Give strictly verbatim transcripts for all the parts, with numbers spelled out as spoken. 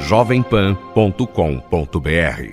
jovem pan ponto com ponto br.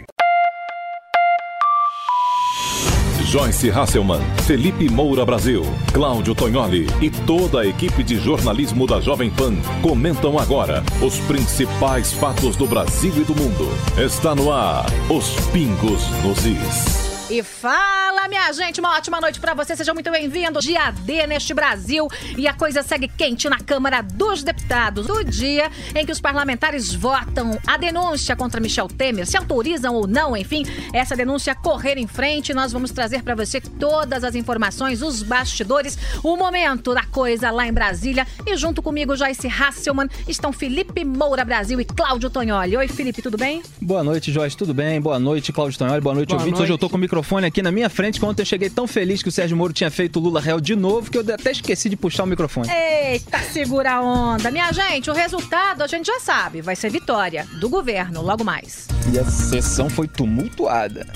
Joyce Hasselman, Felipe Moura Brasil, Cláudio Tognoli e toda a equipe de jornalismo da Jovem Pan comentam agora os principais fatos do Brasil e do mundo. Está no ar, os Pingos nos Is. E fala, minha gente, uma ótima noite pra você, sejam muito bem-vindos. Dia D neste Brasil e a coisa segue quente na Câmara dos Deputados. O dia em que os parlamentares votam a denúncia contra Michel Temer, se autorizam ou não, enfim, essa denúncia correr em frente. Nós vamos trazer pra você todas as informações, os bastidores, o momento da coisa lá em Brasília. E junto comigo, Joyce Hasselman, estão Felipe Moura Brasil e Cláudio Tognoli. Oi, Felipe, tudo bem? Boa noite, Joyce, tudo bem? Boa noite, Cláudio Tognoli, boa noite, boa ouvintes. Noite. Hoje eu tô com o microfone aqui na minha frente, que ontem eu cheguei tão feliz que o Sérgio Moro tinha feito o Lula réu de novo, que eu até esqueci de puxar o microfone. Eita, segura a onda. Minha gente, o resultado a gente já sabe, vai ser vitória do governo, logo mais. E a sessão foi tumultuada.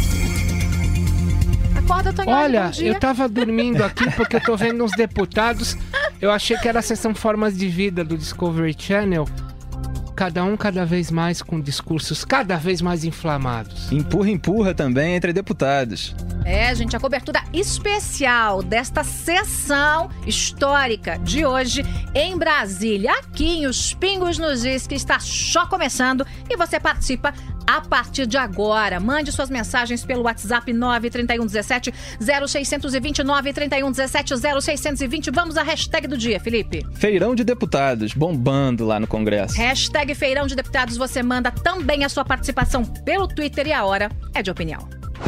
Acorda, Tognoli, Olha, bom dia. eu tava dormindo aqui porque eu tô vendo uns deputados, eu achei que era a sessão Formas de Vida do Discovery Channel. Cada um cada vez mais com discursos cada vez mais inflamados. Empurra, empurra também entre deputados. É, gente, a cobertura especial desta sessão histórica de hoje em Brasília. Aqui em Os Pingos nos Is, que está só começando e você participa a partir de agora. Mande suas mensagens pelo WhatsApp nove três um um sete zero seis dois zero, nove três um um sete zero seis dois zero. Vamos à hashtag do dia, Felipe. Feirão de deputados, bombando lá no Congresso. Hashtag Feirão de Deputados, você manda também a sua participação pelo Twitter e a hora é de opinião.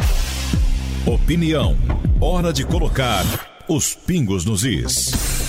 Opinião. Hora de colocar os pingos nos is.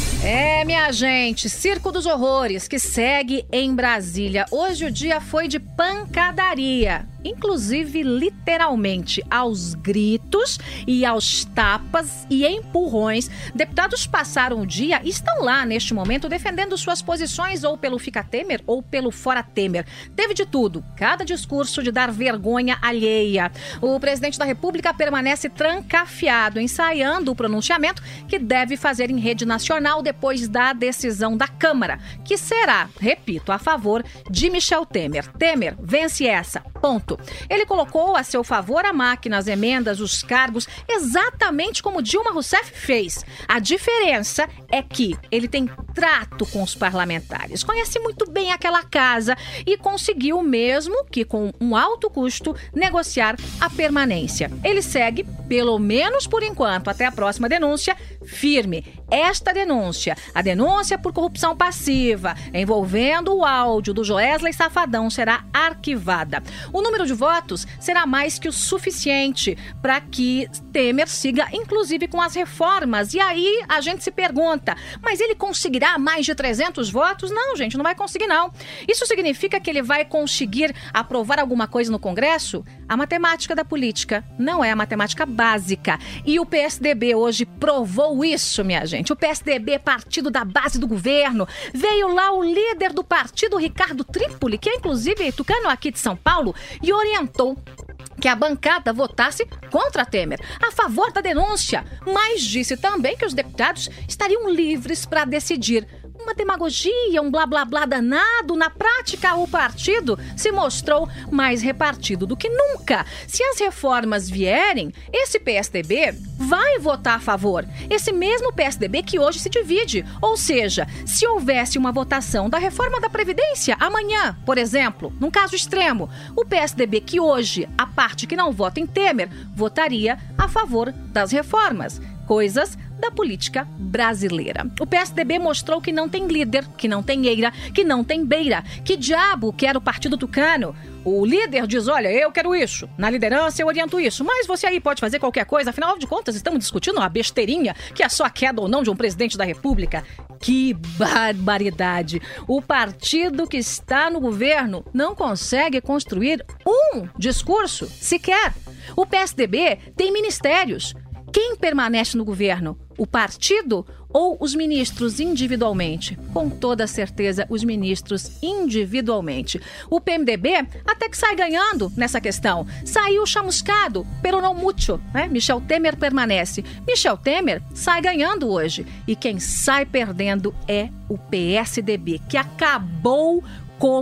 É, minha gente, Circo dos Horrores, que segue em Brasília. Hoje o dia foi de pancadaria, inclusive literalmente aos gritos e aos tapas e empurrões. Deputados passaram o dia e estão lá neste momento defendendo suas posições ou pelo Fica Temer ou pelo Fora Temer. Teve de tudo, cada discurso de dar vergonha alheia. O presidente da República permanece trancafiado, ensaiando o pronunciamento que deve fazer em rede nacional depois da decisão da Câmara, que será, repito, a favor de Michel Temer. Temer vence essa, ponto. Ele colocou a seu favor a máquina, as emendas, os cargos, exatamente como Dilma Rousseff fez. A diferença é que ele tem trato com os parlamentares, conhece muito bem aquela casa e conseguiu, mesmo que com um alto custo, negociar a permanência. Ele segue, pelo menos por enquanto, até a próxima denúncia, firme. Esta denúncia, a denúncia por corrupção passiva, envolvendo o áudio do Joesley Safadão, será arquivada. O número de votos será mais que o suficiente para que Temer siga, inclusive, com as reformas. E aí a gente se pergunta, mas ele conseguirá mais de trezentos votos? Não, gente, não vai conseguir, não. Isso significa que ele vai conseguir aprovar alguma coisa no Congresso? A matemática da política não é a matemática básica. E o P S D B hoje provou isso, minha gente. O P S D B, partido da base do governo, veio lá o líder do partido, Ricardo Trípoli, que é inclusive tucano aqui de São Paulo, e orientou que a bancada votasse contra Temer, a favor da denúncia, mas disse também que os deputados estariam livres para decidir. Uma demagogia, um blá blá blá danado. Na prática, o partido se mostrou mais repartido do que nunca. Se as reformas vierem, esse P S D B vai votar a favor. Esse mesmo P S D B que hoje se divide. Ou seja, se houvesse uma votação da reforma da Previdência amanhã, por exemplo, num caso extremo, o P S D B que hoje, a parte que não vota em Temer, votaria a favor das reformas. Coisas da política brasileira. O P S D B mostrou que não tem líder, que não tem eira, que não tem beira. Que diabo quer o partido tucano? O líder diz, olha, eu quero isso. Na liderança eu oriento isso. Mas você aí pode fazer qualquer coisa. Afinal de contas, estamos discutindo uma besteirinha que é só a queda ou não de um presidente da República. Que barbaridade. O partido que está no governo não consegue construir um discurso sequer. O P S D B tem ministérios. Quem permanece no governo? O partido ou os ministros individualmente? Com toda certeza, os ministros individualmente. O P M D B até que sai ganhando nessa questão. Saiu chamuscado, pero não mucho, né? Michel Temer permanece. Michel Temer sai ganhando hoje. E quem sai perdendo é o P S D B, que acabou como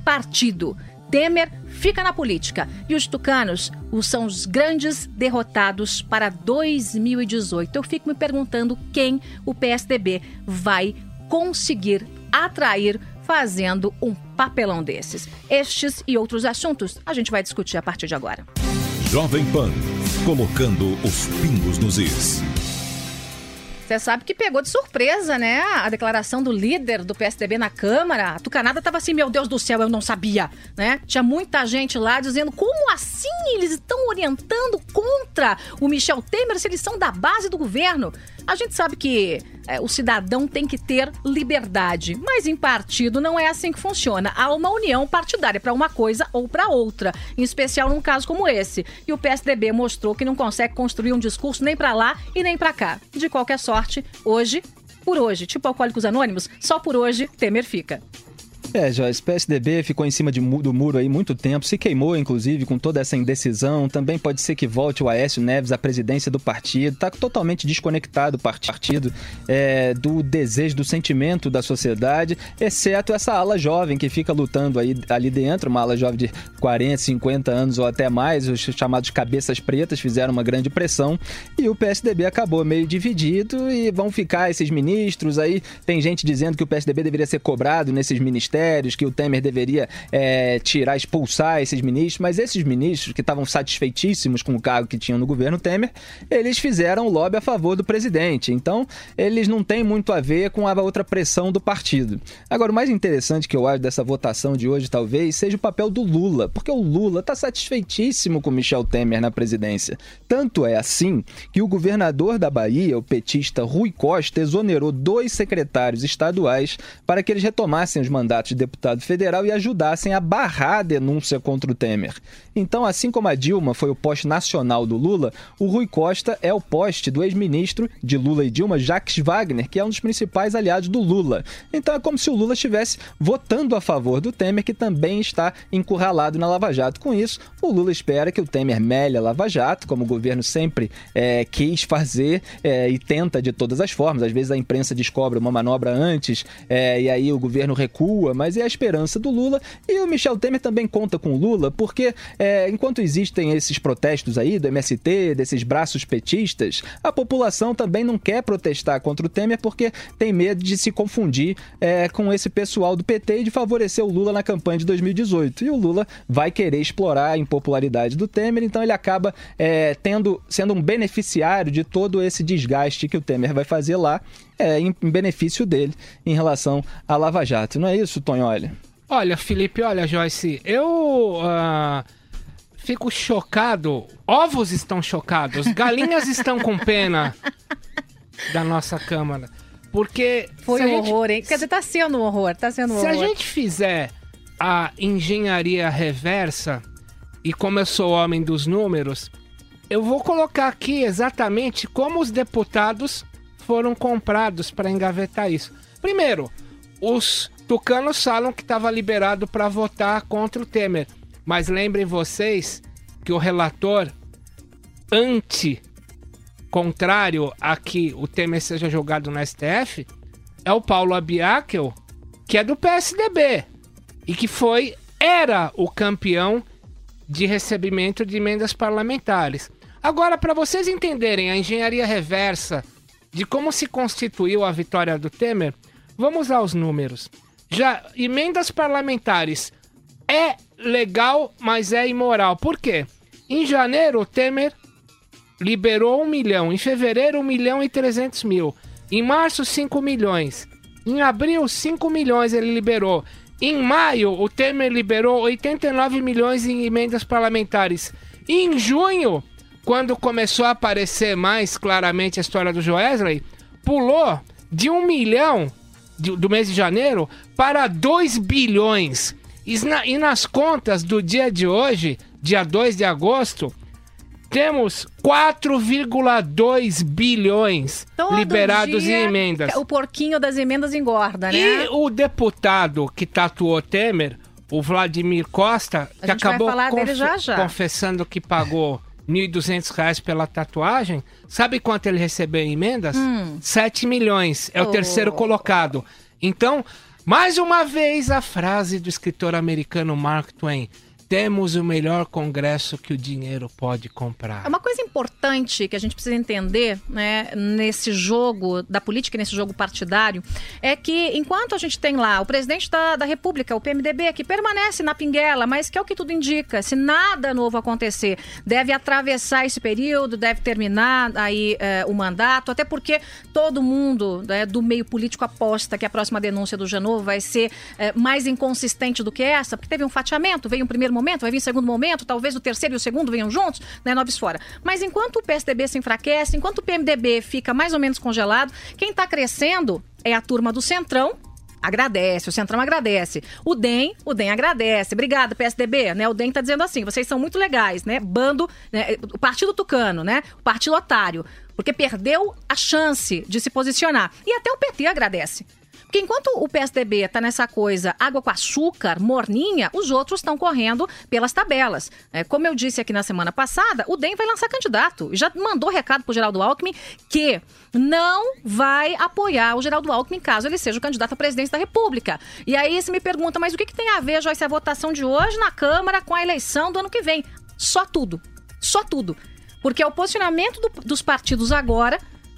partido. Temer fica na política e os tucanos são os grandes derrotados para dois mil e dezoito. Eu fico me perguntando quem o P S D B vai conseguir atrair fazendo um papelão desses. Estes e outros assuntos a gente vai discutir a partir de agora. Jovem Pan, colocando os pingos nos is. Você sabe que pegou de surpresa, né? A declaração do líder do P S D B na Câmara. A tucanada tava assim, meu Deus do céu, eu não sabia, né? Tinha muita gente lá dizendo, como assim eles estão orientando contra o Michel Temer se eles são da base do governo? A gente sabe que é, o cidadão tem que ter liberdade, mas em partido não é assim que funciona. Há uma união partidária para uma coisa ou para outra, em especial num caso como esse. E o P S D B mostrou que não consegue construir um discurso nem para lá e nem para cá. De qualquer sorte, hoje, por hoje, tipo Alcoólicos Anônimos, só por hoje Temer fica. É, Joyce, o P S D B ficou em cima de, do muro aí muito tempo, se queimou, inclusive, com toda essa indecisão. Também pode ser que volte o Aécio Neves à presidência do partido. Está totalmente desconectado o partido é, do desejo, do sentimento da sociedade, exceto essa ala jovem que fica lutando aí, ali dentro, uma ala jovem de quarenta, cinquenta anos ou até mais, os chamados cabeças pretas fizeram uma grande pressão e o P S D B acabou meio dividido e vão ficar esses ministros aí. Tem gente dizendo que o P S D B deveria ser cobrado nesses ministérios, que o Temer deveria é, tirar, expulsar esses ministros, mas esses ministros que estavam satisfeitíssimos com o cargo que tinham no governo Temer, eles fizeram lobby a favor do presidente, então eles não têm muito a ver com a outra pressão do partido. Agora, o mais interessante que eu acho dessa votação de hoje, talvez, seja o papel do Lula, porque o Lula está satisfeitíssimo com Michel Temer na presidência. Tanto é assim que o governador da Bahia, o petista Rui Costa, exonerou dois secretários estaduais para que eles retomassem os mandatos de deputado federal e ajudassem a barrar a denúncia contra o Temer. Então, assim como a Dilma foi o poste nacional do Lula, o Rui Costa é o poste do ex-ministro de Lula e Dilma, Jacques Wagner, que é um dos principais aliados do Lula. Então é como se o Lula estivesse votando a favor do Temer, que também está encurralado na Lava Jato. Com isso, o Lula espera que o Temer mele a Lava Jato, como o governo sempre é, quis fazer é, e tenta de todas as formas. Às vezes a imprensa descobre uma manobra antes é, e aí o governo recua, mas é a esperança do Lula. E o Michel Temer também conta com o Lula, porque é, enquanto existem esses protestos aí do M S T, desses braços petistas, a população também não quer protestar contra o Temer porque tem medo de se confundir é, com esse pessoal do P T e de favorecer o Lula na campanha de dois mil e dezoito. E o Lula vai querer explorar a impopularidade do Temer, então ele acaba é, tendo, sendo um beneficiário de todo esse desgaste que o Temer vai fazer lá, é, em, em benefício dele em relação à Lava Jato. Não é isso, Tonholi? Olha, Felipe, olha, Joyce, eu uh, fico chocado. Ovos estão chocados, galinhas estão com pena da nossa Câmara. Porque... Foi um gente, horror, hein? Quer dizer, tá sendo um horror, tá sendo um se horror. Se a gente fizer a engenharia reversa, e como eu sou homem dos números, eu vou colocar aqui exatamente como os deputados foram comprados para engavetar isso. Primeiro, os tucanos falam que estava liberado para votar contra o Temer. Mas lembrem vocês que o relator anti, contrário a que o Temer seja julgado no S T F, é o Paulo Abiakel, que é do P S D B e que foi, era o campeão de recebimento de emendas parlamentares. Agora, para vocês entenderem a engenharia reversa de como se constituiu a vitória do Temer, vamos aos números. Já emendas parlamentares é legal, mas é imoral. Por quê? Em janeiro, o Temer liberou um milhão. Em fevereiro, um milhão e trezentos mil. Em março, cinco milhões. Em abril, cinco milhões ele liberou. Em maio, o Temer liberou oitenta e nove milhões em emendas parlamentares. E em junho, quando começou a aparecer mais claramente a história do Joesley, pulou de um milhão de, do mês de janeiro para dois bilhões. E, na, e nas contas do dia de hoje, dia dois de agosto, temos quatro vírgula dois bilhões Todo liberados em emendas. O porquinho das emendas engorda, né? E o deputado que tatuou Temer, o Vladimir Costa, a que acabou vai falar conf- dele já, já. confessando que pagou mil e duzentos reais pela tatuagem, sabe quanto ele recebeu em emendas? Hum. sete milhões. É o oh. terceiro colocado. Então, Mais uma vez a frase do escritor americano Mark Twain: temos o melhor congresso que o dinheiro pode comprar. É uma coisa importante que a gente precisa entender, né, nesse jogo da política, nesse jogo partidário, é que enquanto a gente tem lá o presidente da, da República, o P M D B, que permanece na pinguela, mas que é o que tudo indica, se nada novo acontecer, deve atravessar esse período, deve terminar aí é, o mandato, até porque todo mundo, né, do meio político aposta que a próxima denúncia do Janot vai ser é, mais inconsistente do que essa, porque teve um fatiamento, veio um primeiro momento, vai vir um segundo momento, talvez o terceiro e o segundo venham juntos, né, noves fora. Mas enquanto o P S D B se enfraquece, enquanto o P M D B fica mais ou menos congelado, quem está crescendo é a turma do Centrão. Agradece, o Centrão agradece. O D E M, o D E M agradece. Obrigada, P S D B, né? O D E M tá dizendo assim, vocês são muito legais, né? Bando, né? O Partido Tucano, né? O Partido Otário, porque perdeu a chance de se posicionar. E até o P T agradece. Porque enquanto o P S D B está nessa coisa água com açúcar, morninha, os outros estão correndo pelas tabelas. É, como eu disse aqui na semana passada, o D E M vai lançar candidato. E já mandou recado pro Geraldo Alckmin que não vai apoiar o Geraldo Alckmin caso ele seja o candidato à presidência da República. E aí você me pergunta, mas o que, que tem a ver, Joyce, a votação de hoje na Câmara com a eleição do ano que vem? Só tudo. Só tudo. Porque é o posicionamento do, dos partidos agora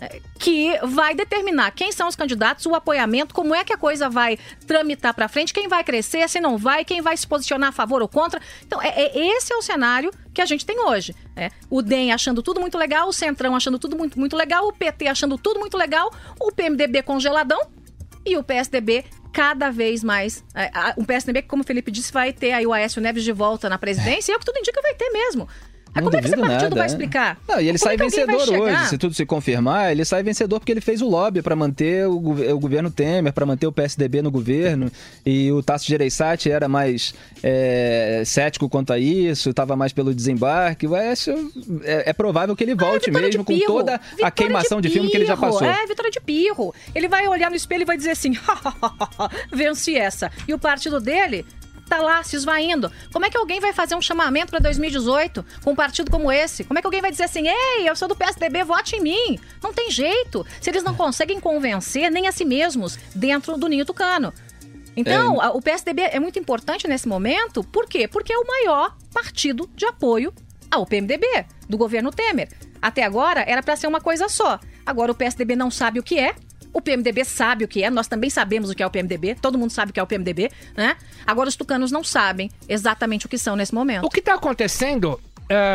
que vai determinar quem são os candidatos, o apoiamento, como é que a coisa vai tramitar para frente, quem vai crescer, se não vai, quem vai se posicionar a favor ou contra. Então, é, é, esse é o cenário que a gente tem hoje. É. O D E M achando tudo muito legal, o Centrão achando tudo muito, muito legal, o P T achando tudo muito legal, o P M D B congeladão e o P S D B cada vez mais. É, a, o P S D B, como o Felipe disse, vai ter aí o Aécio Neves de volta na presidência, e é o que tudo indica vai ter mesmo. Não como é que esse partido nada, vai explicar? Não, e ele como sai é vencedor hoje, se tudo se confirmar, ele sai vencedor porque ele fez o lobby para manter o, o governo Temer, para manter o P S D B no governo, e o Tasso Gereissati era mais é, cético quanto a isso, estava mais pelo desembarque. O Aécio, é, é provável que ele volte é, mesmo com toda a queimação de, de filme que ele já passou. É, Vitória de Pirro. Ele vai olhar no espelho e vai dizer assim, venci essa. E o partido dele tá lá se esvaindo. Como é que alguém vai fazer um chamamento para dois mil e dezoito com um partido como esse? Como é que alguém vai dizer assim, ei, eu sou do P S D B, vote em mim? Não tem jeito. Se eles não conseguem convencer nem a si mesmos dentro do ninho tucano. Então, é. o P S D B é muito importante nesse momento. Por quê? Porque é o maior partido de apoio ao P M D B, do governo Temer. Até agora era para ser uma coisa só. Agora o P S D B não sabe o que é. O P M D B sabe o que é, nós também sabemos o que é o P M D B, todo mundo sabe o que é o P M D B, né? Agora os tucanos não sabem exatamente o que são nesse momento. O que está acontecendo, uh,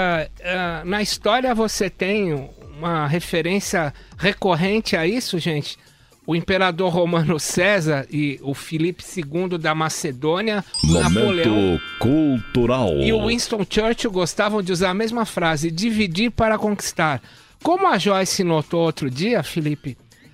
uh, na história você tem uma referência recorrente a isso, gente. O imperador romano César e o Filipe segundo da Macedônia, o Momento Napoleão cultural. E o Winston Churchill gostavam de usar a mesma frase, dividir para conquistar. Como a Joyce notou outro dia, Felipe,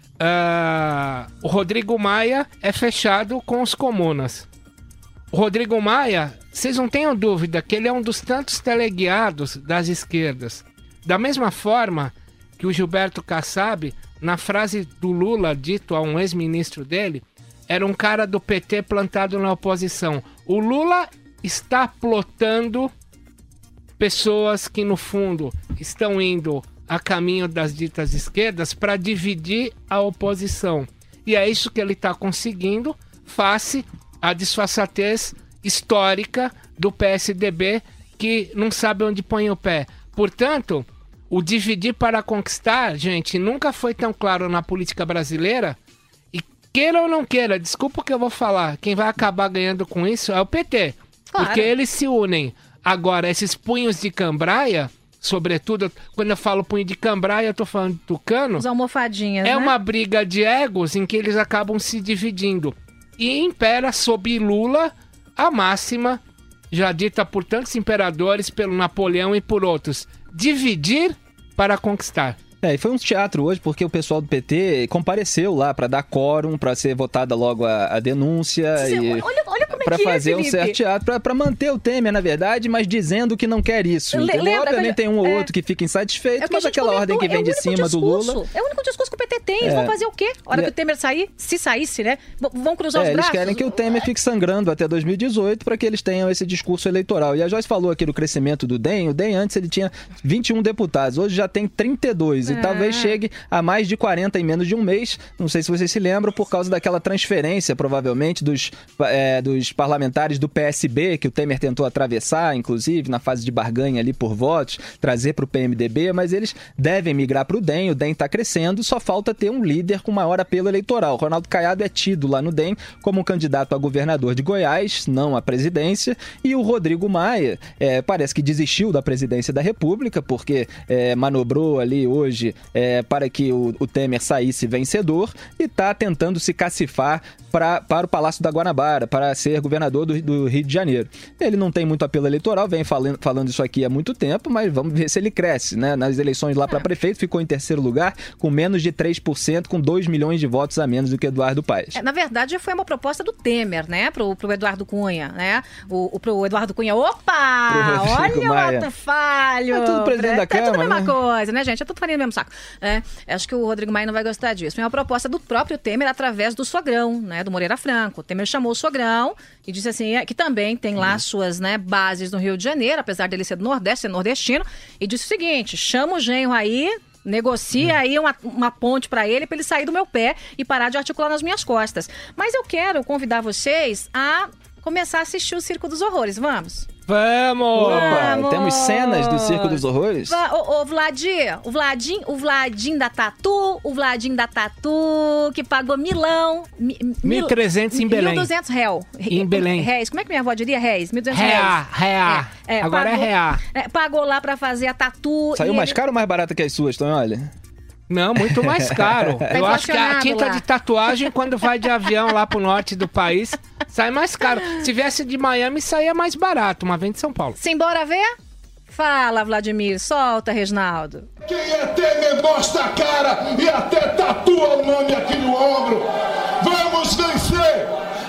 Uh, o Rodrigo Maia é fechado com os comunas. O Rodrigo Maia, vocês não tenham dúvida que ele é um dos tantos teleguiados das esquerdas. Da mesma forma que o Gilberto Kassab, na frase do Lula dito a um ex-ministro dele, era um cara do P T plantado na oposição. O Lula está plotando pessoas que no fundo estão indo a caminho das ditas esquerdas para dividir a oposição. E é isso que ele está conseguindo face à disfarçatez histórica do P S D B, que não sabe onde põe o pé. Portanto, o dividir para conquistar, gente, nunca foi tão claro na política brasileira. E queira ou não queira, desculpa o que eu vou falar, quem vai acabar ganhando com isso é o P T. Claro. Porque eles se unem. Agora, esses punhos de cambraia, sobretudo, quando eu falo punho de cambraia, eu tô falando de tucano. As almofadinhas, É né? uma briga de egos em que eles acabam se dividindo. E impera sob Lula a máxima, já dita por tantos imperadores, pelo Napoleão e por outros: dividir para conquistar. É, e foi um teatro hoje, porque o pessoal do P T compareceu lá para dar quórum, para ser votada logo a, a denúncia. Você, e olha, olha como é pra que fazer é, um certo teatro, para manter o Temer, na verdade, mas dizendo que não quer isso. Le- lembra, Obviamente tem um ou é, outro que fica insatisfeito, é que mas aquela comentou, ordem que vem é de cima discurso, do Lula... É o único discurso que o P T tem, eles é. vão fazer o quê? A hora que o Temer sair, se saísse, né? Vão cruzar é, os braços? Eles querem que o Temer fique sangrando até dois mil e dezoito para que eles tenham esse discurso eleitoral. E a Joyce falou aqui do crescimento do D E M. O D E M antes ele tinha vinte e um deputados, hoje já tem trinta e dois. É. E talvez chegue a mais de quarenta em menos de um mês. Não sei se vocês se lembram, por causa daquela transferência, provavelmente, dos, é, dos parlamentares do P S B, que o Temer tentou atravessar, inclusive, na fase de barganha ali por votos, trazer para o P M D B, mas eles devem migrar para o D E M. O D E M está crescendo, só falta ter um líder com maior apelo eleitoral. Ronaldo Caiado é tido lá no D E M como um candidato a governador de Goiás, não à presidência, e o Rodrigo Maia é, parece que desistiu da presidência da República, porque é, manobrou ali hoje é, para que o, o Temer saísse vencedor e está tentando se cacifar pra, para o Palácio da Guanabara, para ser governador do, do Rio de Janeiro. Ele não tem muito apelo eleitoral, vem falando, falando isso aqui há muito tempo, mas vamos ver se ele cresce, né? Nas eleições lá para prefeito, ficou em terceiro lugar, com menos de três por cento, com dois milhões de votos a menos do que Eduardo Paes. É, na verdade, foi uma proposta do Temer, né? Pro, pro Eduardo Cunha, né? O, o, pro Eduardo Cunha, opa! Olha Maia. O ato falho! É tudo presidente é, da Câmara, é tudo a mesma né? coisa, né, gente? É tudo farinha no mesmo saco. É, acho que o Rodrigo Maia não vai gostar disso. Foi uma proposta do próprio Temer através do sogrão, né? Do Moreira Franco. O Temer chamou o sogrão e disse assim, é, que também tem lá suas, né, bases no Rio de Janeiro, apesar dele ser do Nordeste, ser nordestino, e disse o seguinte, chama o genro aí, negocia aí uma, uma ponte pra ele, pra ele sair do meu pé e parar de articular nas minhas costas. Mas eu quero convidar vocês a começar a assistir o Circo dos Horrores. Vamos? Vamos! Opa, Vamos! Temos cenas do Circo dos Horrores? Ô, ô Vladir, o Vladim, o Vladim da Tatu, o Vladim da Tatu, que pagou milão... Mi, mil e trezentos em Belém. mil e duzentos réu. Em Belém. Réis. Como é que minha avó diria réis? mil e duzentos Reá, reá. É, é, Agora pagou, é reá. É, pagou lá pra fazer a tatu. Saiu mais ele... caro ou mais barato que as suas, Tonho? Olha... Não, muito mais caro. Tá Eu acho que a tinta lá. de tatuagem, quando vai de avião lá pro norte do país, sai mais caro. Se viesse de Miami, saía mais barato, uma vez de São Paulo. Simbora ver? Fala, Vladimir. Solta, Reginaldo. Quem é Temer mostra a cara e até tatua o nome aqui no ombro. Vamos vencer!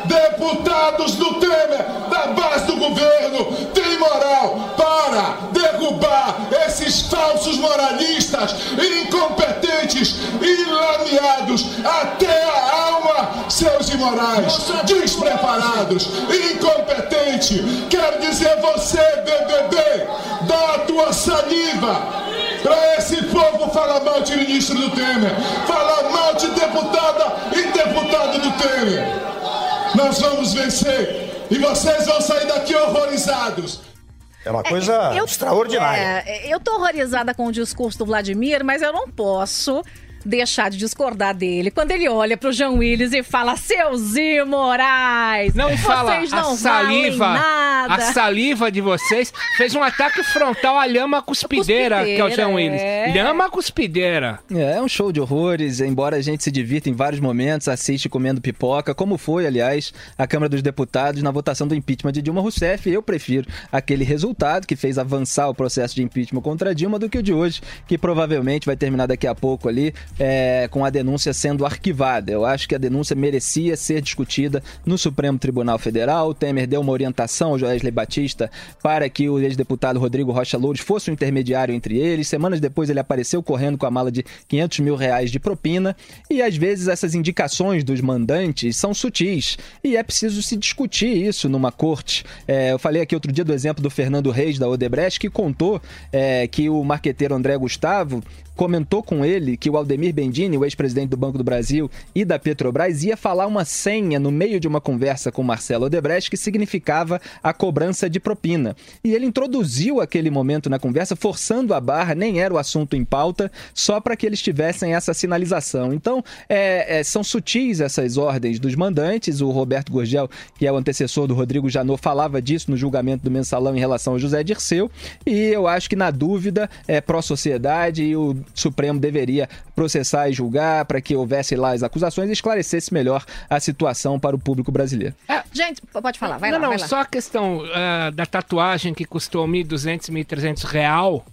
Deputados do Temer, da base do governo, tem moral para derrubar esses falsos moralistas, incompetentes e lameados até a alma, seus imorais, despreparados, incompetente. Quero dizer você, B B B, dá a tua saliva para esse povo falar mal de ministro do Temer, falar mal de deputada e deputado do Temer. Nós vamos vencer e vocês vão sair daqui horrorizados. É uma coisa é, eu, extraordinária. É, eu tô horrorizada com o discurso do Vladimir, mas eu não posso deixar de discordar dele quando ele olha pro Jean Willis e fala, seus imorais, não, e fala, vocês não a saliva, nada. a saliva de vocês fez um ataque frontal à lhama cuspideira, cuspideira que é o Jean Willis. É. Lhama cuspideira. É, é um show de horrores, embora a gente se divirta em vários momentos, assiste comendo pipoca, como foi, aliás, a Câmara dos Deputados na votação do impeachment de Dilma Rousseff. Eu prefiro aquele resultado que fez avançar o processo de impeachment contra Dilma do que o de hoje, que provavelmente vai terminar daqui a pouco ali, É, com a denúncia sendo arquivada. Eu acho que a denúncia merecia ser discutida no Supremo Tribunal Federal. O Temer deu uma orientação ao Joesley Batista para que o ex-deputado Rodrigo Rocha Loures fosse o intermediário entre eles. Semanas depois ele apareceu correndo com a mala de quinhentos mil reais de propina. E às vezes essas indicações dos mandantes são sutis. E é preciso se discutir isso numa corte. É, eu falei aqui outro dia do exemplo do Fernando Reis da Odebrecht, que contou é, que o marqueteiro André Gustavo comentou com ele que o Aldemir Bendini, o ex-presidente do Banco do Brasil e da Petrobras, ia falar uma senha no meio de uma conversa com Marcelo Odebrecht que significava a cobrança de propina. E ele introduziu aquele momento na conversa, forçando a barra, nem era o assunto em pauta, só para que eles tivessem essa sinalização. Então, é, é, são sutis essas ordens dos mandantes. O Roberto Gurgel, que é o antecessor do Rodrigo Janot, falava disso no julgamento do Mensalão em relação ao José Dirceu. E eu acho que, na dúvida, é pró-sociedade e o Supremo deveria processar e julgar para que houvesse lá as acusações e esclarecesse melhor a situação para o público brasileiro. É, gente, pode falar, vai não, lá. Não, vai não, lá. só a questão uh, da tatuagem que custou mil e duzentos, mil e trezentos real.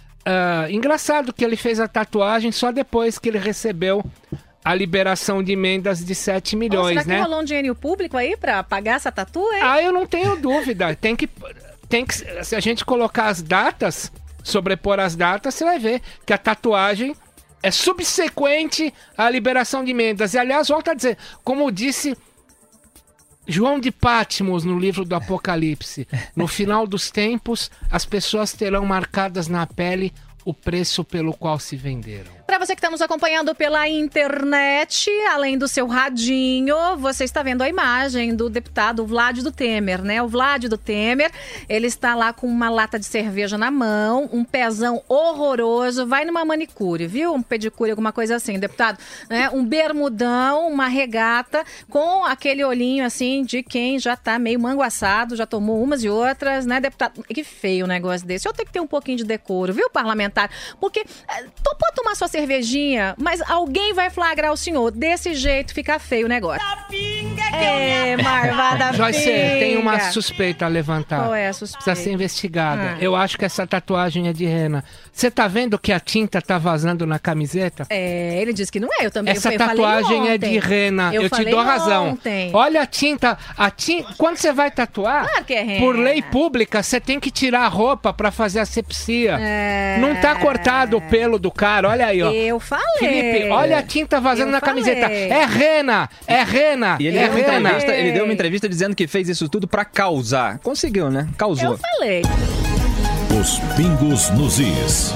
Uh, engraçado que ele fez a tatuagem só depois que ele recebeu a liberação de emendas de sete milhões, Ô, será que né? rolou um dinheiro público aí para pagar essa tatu, hein? Ah, eu não tenho dúvida. Tem que, tem que, se a gente colocar as datas, sobrepor as datas, você vai ver que a tatuagem é subsequente à liberação de emendas. E, aliás, volto a dizer, como disse João de Patmos no livro do Apocalipse, no final dos tempos, as pessoas terão marcadas na pele o preço pelo qual se venderam. Para você que está nos acompanhando pela internet, além do seu radinho, você está vendo a imagem do deputado Vlad do Temer, né? O Vlad do Temer, ele está lá com uma lata de cerveja na mão, um pezão horroroso, vai numa manicure, viu? Um pedicure, alguma coisa assim, deputado, né? Um bermudão, uma regata, com aquele olhinho assim de quem já está meio manguaçado, já tomou umas e outras, né, deputado? Que feio um negócio desse. Eu tenho que ter um pouquinho de decoro, viu, parlamentar? Porque tô, pode tomar sua cervejinha, mas alguém vai flagrar o senhor. Desse jeito fica feio o negócio. Da pinga que é, marvada Joyce, pinga. tem uma suspeita a levantar. Qual é a suspeita? Precisa ser investigada. Ah. Eu acho que essa tatuagem é de rena. Você tá vendo que a tinta tá vazando na camiseta? É, ele disse que não é, eu também. Essa eu tatuagem falei é de rena. Eu, eu te dou razão. Ontem. Olha a tinta, a tinta. Quando você vai tatuar, Claro que é rena. por lei pública, você tem que tirar a roupa pra fazer asepsia. É... Não tá cortado o pelo do cara, olha aí, ó. Eu falei. Felipe, olha a tinta vazando Eu na falei. camiseta. É rena, é rena, E ele, é deu uma rena. entrevista, ele deu uma entrevista dizendo que fez isso tudo pra causar. Conseguiu, né? Causou. Eu falei. Os pingos nos is.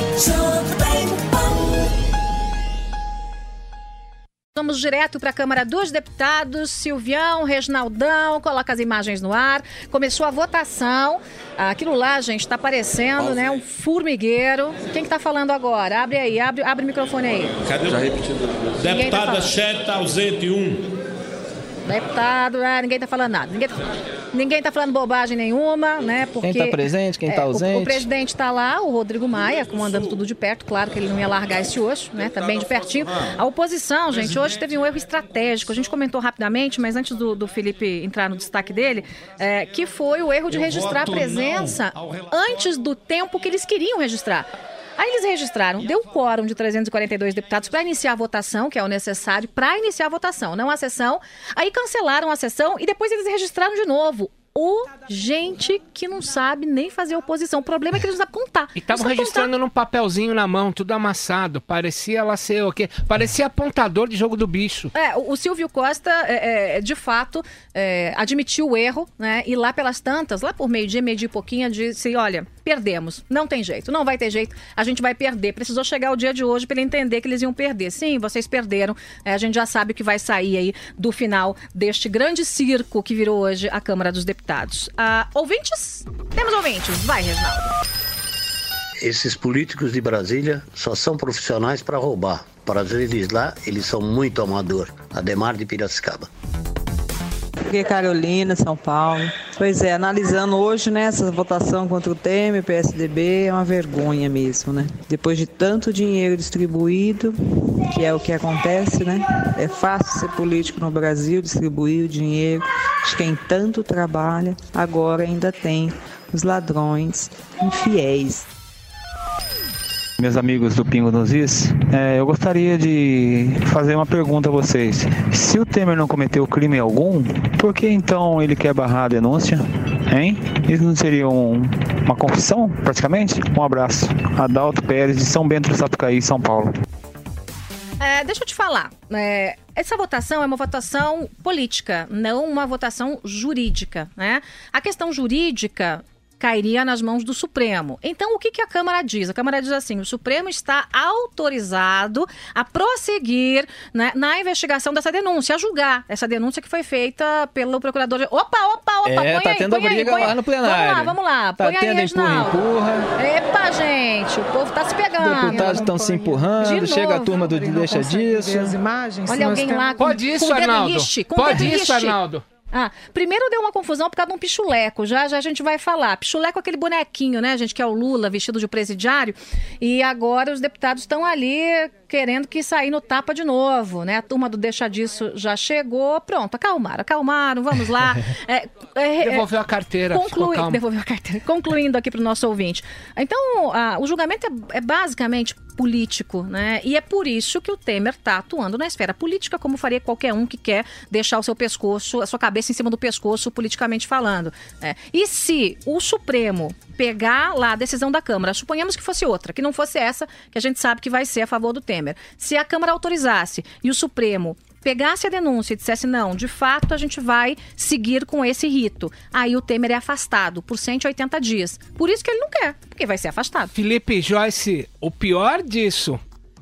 Vamos direto para a Câmara dos Deputados. Silvião, Reginaldão, coloca as imagens no ar. Começou a votação. Aquilo lá, gente, está parecendo, né, um formigueiro. Quem que tá falando agora? Abre aí, abre, abre o microfone aí. Cadê o... Deputada tá Cheta, ausente um. Deputado, ah, ninguém tá falando nada. Ninguém, ninguém tá falando bobagem nenhuma, né? Porque, Quem tá presente, quem tá é, ausente. O, o presidente tá lá, o Rodrigo Maia, comandando tudo de perto. Claro que ele não ia largar esse osso, né? Tá bem de pertinho. A oposição, gente, hoje teve um erro estratégico. A gente comentou rapidamente, mas antes do, do Felipe entrar no destaque dele, é, que foi o erro de registrar a presença antes do tempo que eles queriam registrar. Aí eles registraram, deu um quórum de trezentos e quarenta e dois deputados para iniciar a votação, que é o necessário para iniciar a votação, não a sessão. Aí cancelaram a sessão e depois eles registraram de novo. O gente que não sabe nem fazer oposição. O problema é que eles não sabem contar. E estavam registrando num papelzinho na mão, tudo amassado. Parecia lá ser o quê? Parecia apontador de jogo do bicho. É, o, o Silvio Costa, é, é, de fato, é, admitiu o erro, né? E lá pelas tantas, lá por meio-dia, meio-dia e pouquinho, disse, olha, perdemos. Não tem jeito, não vai ter jeito. A gente vai perder. Precisou chegar o dia de hoje para ele entender que eles iam perder. Sim, vocês perderam. É, a gente já sabe o que vai sair aí do final deste grande circo que virou hoje a Câmara dos Deputados. Ah, ouvintes? Temos ouvintes. Vai, Reginaldo. Esses políticos de Brasília só são profissionais para roubar. Para eles lá, eles são muito amador. Ademar de Piracicaba. Aqui é Carolina, São Paulo. Pois é, analisando hoje, né, essa votação contra o Temer, P S D B, é uma vergonha mesmo, né? Depois de tanto dinheiro distribuído, que é o que acontece, né? É fácil ser político no Brasil, distribuir o dinheiro de quem tanto trabalha. Agora ainda tem os ladrões infiéis. Meus amigos do Pingo nos Is, é, eu gostaria de fazer uma pergunta a vocês. Se o Temer não cometeu crime algum, por que então ele quer barrar a denúncia? Hein? Isso não seria um, uma confissão, praticamente? Um abraço. Adalto Pérez, de São Bento do Sapucaí, São Paulo. É, deixa eu te falar. É, essa votação é uma votação política, não uma votação jurídica, né? A questão jurídica cairia nas mãos do Supremo. Então, o que, que a Câmara diz? A Câmara diz assim, o Supremo está autorizado a prosseguir, né, na investigação dessa denúncia, a julgar essa denúncia que foi feita pelo procurador... De... Opa, opa, opa, é, põe tá aí, tendo põe a briga aí, põe lá no plenário. Vamos lá, vamos lá, tá põe aí, tendo Reginaldo. empurra, empurra. Epa, gente, o povo tá se pegando. Os deputados estão se empurrando, De chega novo. a turma do Deixa Disso. As imagens, Olha alguém temos... lá com, Pode isso, com o dedo Arnaldo. riste, com Pode o dedo isso, riste. Arnaldo. Ah, primeiro deu uma confusão por causa de um pichuleco, já, já a gente vai falar. Pichuleco é aquele bonequinho, né, gente, que é o Lula vestido de presidiário, e agora os deputados estão ali querendo que sair no tapa de novo, né, a turma do Deixa Disso já chegou, pronto, acalmaram, acalmaram, vamos lá. É, é, Devolveu a carteira, conclui, ficou calmo. Devolveu a carteira. Concluindo aqui para o nosso ouvinte. Então, a, o julgamento é, é basicamente político, né? E é por isso que o Temer está atuando na esfera política, como faria qualquer um que quer deixar o seu pescoço, a sua cabeça em cima do pescoço, politicamente falando. Né? E se o Supremo pegar lá a decisão da Câmara, suponhamos que fosse outra, que não fosse essa, que a gente sabe que vai ser a favor do Temer. Se a Câmara autorizasse e o Supremo pegasse a denúncia e dissesse, não, de fato a gente vai seguir com esse rito, aí o Temer é afastado por cento e oitenta dias. Por isso que ele não quer, porque vai ser afastado. Felipe, Joyce, o pior disso,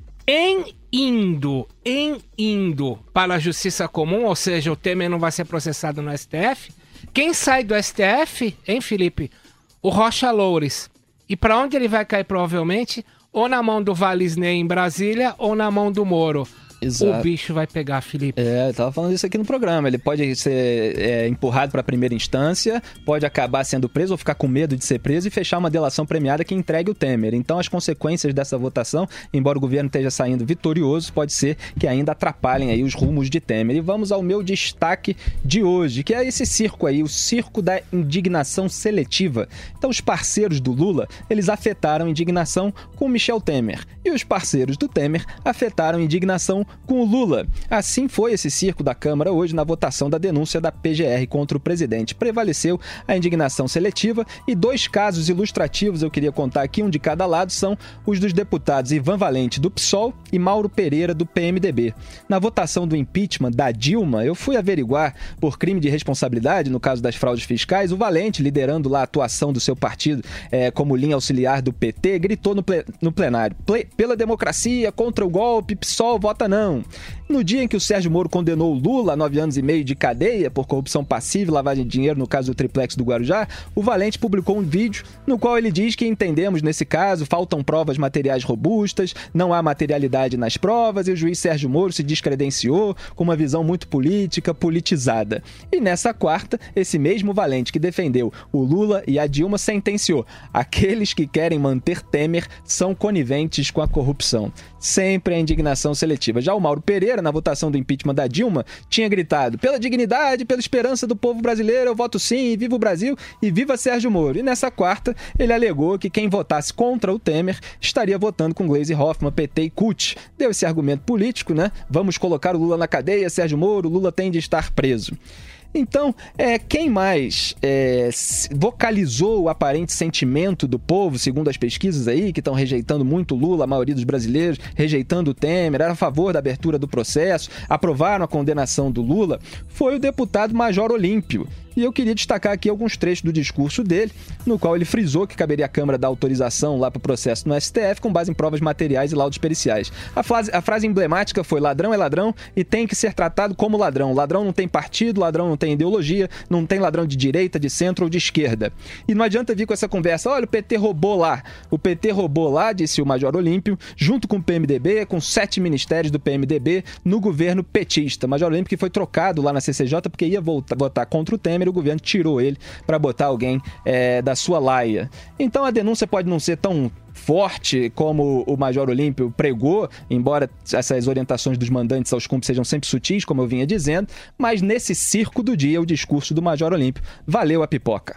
em indo, em indo para a justiça comum, ou seja, o Temer não vai ser processado no S T F, quem sai do S T F, hein, Felipe? O Rocha Loures. E para onde ele vai cair provavelmente? Ou na mão do Valisney em Brasília, ou na mão do Moro. Exato. O bicho vai pegar, Felipe. É, eu tava falando isso aqui no programa. Ele pode ser é, empurrado para a primeira instância, pode acabar sendo preso ou ficar com medo de ser preso e fechar uma delação premiada que entregue o Temer. Então, as consequências dessa votação, embora o governo esteja saindo vitorioso, pode ser que ainda atrapalhem aí os rumos de Temer. E vamos ao meu destaque de hoje, que é esse circo aí, o circo da indignação seletiva. Então, os parceiros do Lula, eles afetaram a indignação com Michel Temer. E os parceiros do Temer afetaram a indignação com o Lula. Assim foi esse circo da Câmara hoje na votação da denúncia da P G R contra o presidente. Prevaleceu a indignação seletiva e dois casos ilustrativos eu queria contar aqui, um de cada lado, são os dos deputados Ivan Valente, do P SOL, e Mauro Pereira, do P M D B. Na votação do impeachment da Dilma, eu fui averiguar por crime de responsabilidade, no caso das fraudes fiscais, o Valente, liderando lá a atuação do seu partido é, como linha auxiliar do P T, gritou no, ple- no plenário, pela democracia, contra o golpe, P SOL, vota não. No dia em que o Sérgio Moro condenou o Lula a nove anos e meio de cadeia por corrupção passiva e lavagem de dinheiro no caso do triplex do Guarujá, o Valente publicou um vídeo no qual ele diz que entendemos nesse caso, faltam provas materiais robustas, não há materialidade nas provas e o juiz Sérgio Moro se descredenciou com uma visão muito política, politizada. E nessa quarta, esse mesmo Valente que defendeu o Lula e a Dilma sentenciou: aqueles que querem manter Temer são coniventes com a corrupção. Sempre a indignação seletiva. Já o Mauro Pereira, na votação do impeachment da Dilma, tinha gritado: pela dignidade, pela esperança do povo brasileiro, eu voto sim, viva o Brasil e viva Sérgio Moro. E nessa quarta, ele alegou que quem votasse contra o Temer estaria votando com Gleisi Hoffmann, P T e C U T. Deu esse argumento político, né? Vamos colocar o Lula na cadeia, Sérgio Moro, o Lula tem de estar preso. Então, é, quem mais é, vocalizou o aparente sentimento do povo, segundo as pesquisas aí, que estão rejeitando muito o Lula, a maioria dos brasileiros, rejeitando o Temer, era a favor da abertura do processo, aprovaram a condenação do Lula, foi o deputado Major Olímpio. E eu queria destacar aqui alguns trechos do discurso dele, no qual ele frisou que caberia à Câmara dar autorização lá para o processo no S T F com base em provas materiais e laudos periciais. A frase, a frase emblemática foi: ladrão é ladrão e tem que ser tratado como ladrão. Ladrão não tem partido, ladrão não tem ideologia, não tem ladrão de direita, de centro ou de esquerda. E não adianta vir com essa conversa: olha, o P T roubou lá. O P T roubou lá, disse o Major Olímpio, junto com o P M D B, com sete ministérios do P M D B no governo petista. Major Olímpio que foi trocado lá na C C J porque ia voltar, votar contra o Temer, o governo tirou ele para botar alguém é, da sua laia. Então a denúncia pode não ser tão forte como o Major Olímpio pregou, embora essas orientações dos mandantes aos cúmplices sejam sempre sutis, como eu vinha dizendo, mas nesse circo do dia, o discurso do Major Olímpio valeu a pipoca.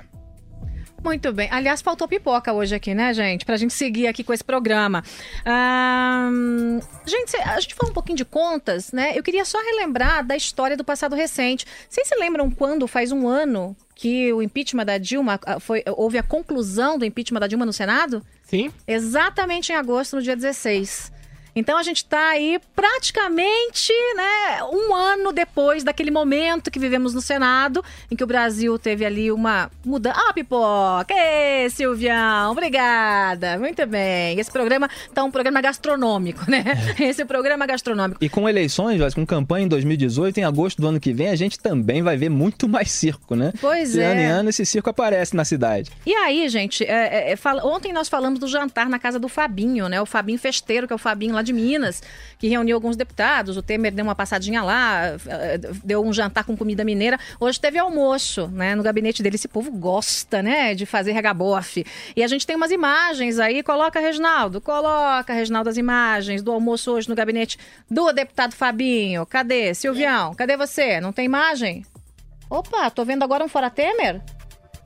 Muito bem. Aliás, faltou pipoca hoje aqui, né, gente? Pra gente seguir aqui com esse programa. Hum... Gente, a gente falou um pouquinho de contas, né? Eu queria só relembrar da história do passado recente. Vocês se lembram quando, faz um ano, que o impeachment da Dilma, foi, houve a conclusão do impeachment da Dilma no Senado? Sim. Exatamente em agosto, no dia dezesseis. Então a gente está aí praticamente, né, um ano depois daquele momento que vivemos no Senado, em que o Brasil teve ali uma mudança. Ah, pipoca! Ê, Silvião, obrigada! Muito bem. Esse programa tá um programa gastronômico, né? Esse é o programa gastronômico. E com eleições, Joyce, com campanha em dois mil e dezoito, em agosto do ano que vem, a gente também vai ver muito mais circo, né? Pois de é. ano em ano esse circo aparece na cidade. E aí, gente, é, é, fala... ontem nós falamos do jantar na casa do Fabinho, né? O Fabinho Festeiro, que é o Fabinho lá de Minas, que reuniu alguns deputados. O Temer deu uma passadinha lá, deu um jantar com comida mineira. Hoje teve almoço, né, no gabinete dele. Esse povo gosta, né, de fazer regabofe. E a gente tem umas imagens aí. Coloca, Reginaldo, coloca, Reginaldo, as imagens do almoço hoje no gabinete do deputado Fabinho. Cadê? Silvião, cadê você? Não tem imagem? Opa, tô vendo agora um Fora Temer.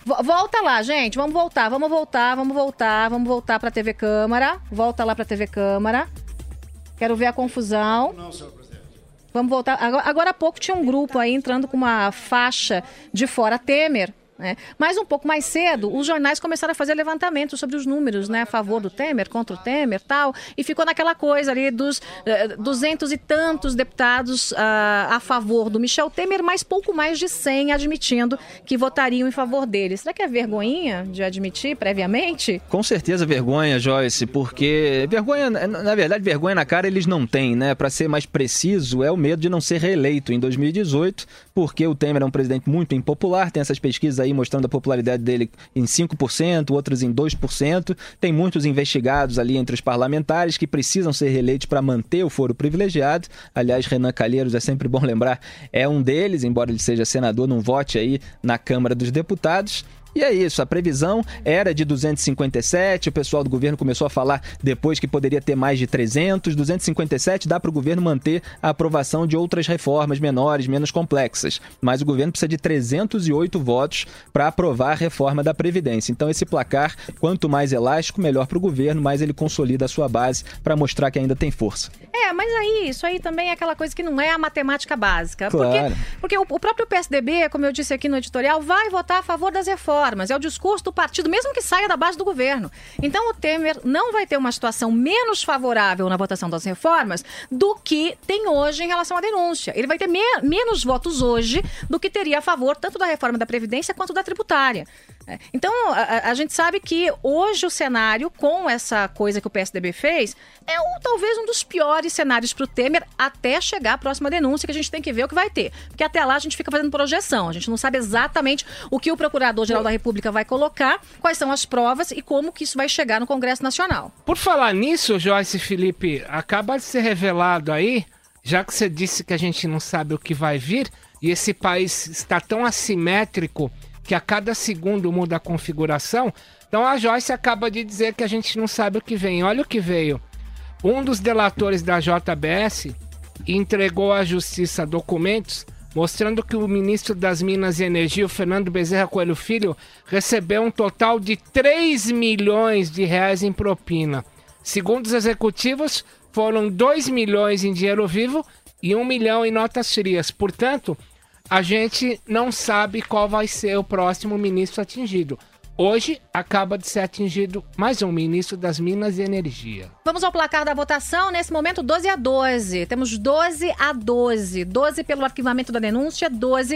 Volta lá, gente. Vamos voltar, vamos voltar, vamos voltar, vamos voltar pra T V Câmara. Volta lá pra T V Câmara. Quero ver a confusão. Não, senhor presidente. Vamos voltar. Agora, agora há pouco tinha um grupo aí entrando com uma faixa de fora Temer. É. Mas um pouco mais cedo, os jornais começaram a fazer levantamento sobre os números, né, a favor do Temer, contra o Temer, tal, e ficou naquela coisa ali dos uh, duzentos e tantos deputados uh, a favor do Michel Temer, mas pouco mais de cem admitindo que votariam em favor dele. Será que é vergonhinha de admitir previamente? Com certeza vergonha, Joyce, porque vergonha, na verdade, vergonha na cara eles não têm, né? Para ser mais preciso, é o medo de não ser reeleito em dois mil e dezoito, porque o Temer é um presidente muito impopular, tem essas pesquisas aí mostrando a popularidade dele em cinco por cento, outras em dois por cento. Tem muitos investigados ali entre os parlamentares que precisam ser reeleitos para manter o foro privilegiado. Aliás, Renan Calheiros, é sempre bom lembrar, é um deles, embora ele seja senador, não vote aí na Câmara dos Deputados. E é isso, a previsão era de duzentos e cinquenta e sete, o pessoal do governo começou a falar depois que poderia ter mais de trezentos, duzentos e cinquenta e sete dá para o governo manter a aprovação de outras reformas menores, menos complexas, mas o governo precisa de trezentos e oito votos para aprovar a reforma da Previdência. Então esse placar, quanto mais elástico, melhor para o governo, mais ele consolida a sua base para mostrar que ainda tem força. É, mas aí, isso aí também é aquela coisa que não é a matemática básica, claro. porque, porque o, o próprio P S D B, como eu disse aqui no editorial, vai votar a favor das reformas. É o discurso do partido, mesmo que saia da base do governo. Então o Temer não vai ter uma situação menos favorável na votação das reformas do que tem hoje em relação à denúncia. Ele vai ter me- menos votos hoje do que teria a favor tanto da reforma da Previdência quanto da tributária. Então, a, a gente sabe que hoje o cenário, com essa coisa que o P S D B fez, é um, talvez um dos piores cenários para o Temer até chegar à próxima denúncia, que a gente tem que ver o que vai ter. Porque até lá a gente fica fazendo projeção, a gente não sabe exatamente o que o Procurador-Geral da República vai colocar, quais são as provas e como que isso vai chegar no Congresso Nacional. Por falar nisso, Joyce e Felipe, acaba de ser revelado aí, já que você disse que a gente não sabe o que vai vir, e esse país está tão assimétrico que a cada segundo muda a configuração, então a Joyce acaba de dizer que a gente não sabe o que vem. Olha o que veio. Um dos delatores da J B S entregou à Justiça documentos mostrando que o ministro das Minas e Energia, o Fernando Bezerra Coelho Filho, recebeu um total de três milhões de reais em propina. Segundo os executivos, foram dois milhões em dinheiro vivo e um milhão em notas frias. Portanto, a gente não sabe qual vai ser o próximo ministro atingido. Hoje, acaba de ser atingido mais um ministro das Minas e Energia. Vamos ao placar da votação. Nesse momento, doze a doze. Temos doze a doze. doze pelo arquivamento da denúncia, doze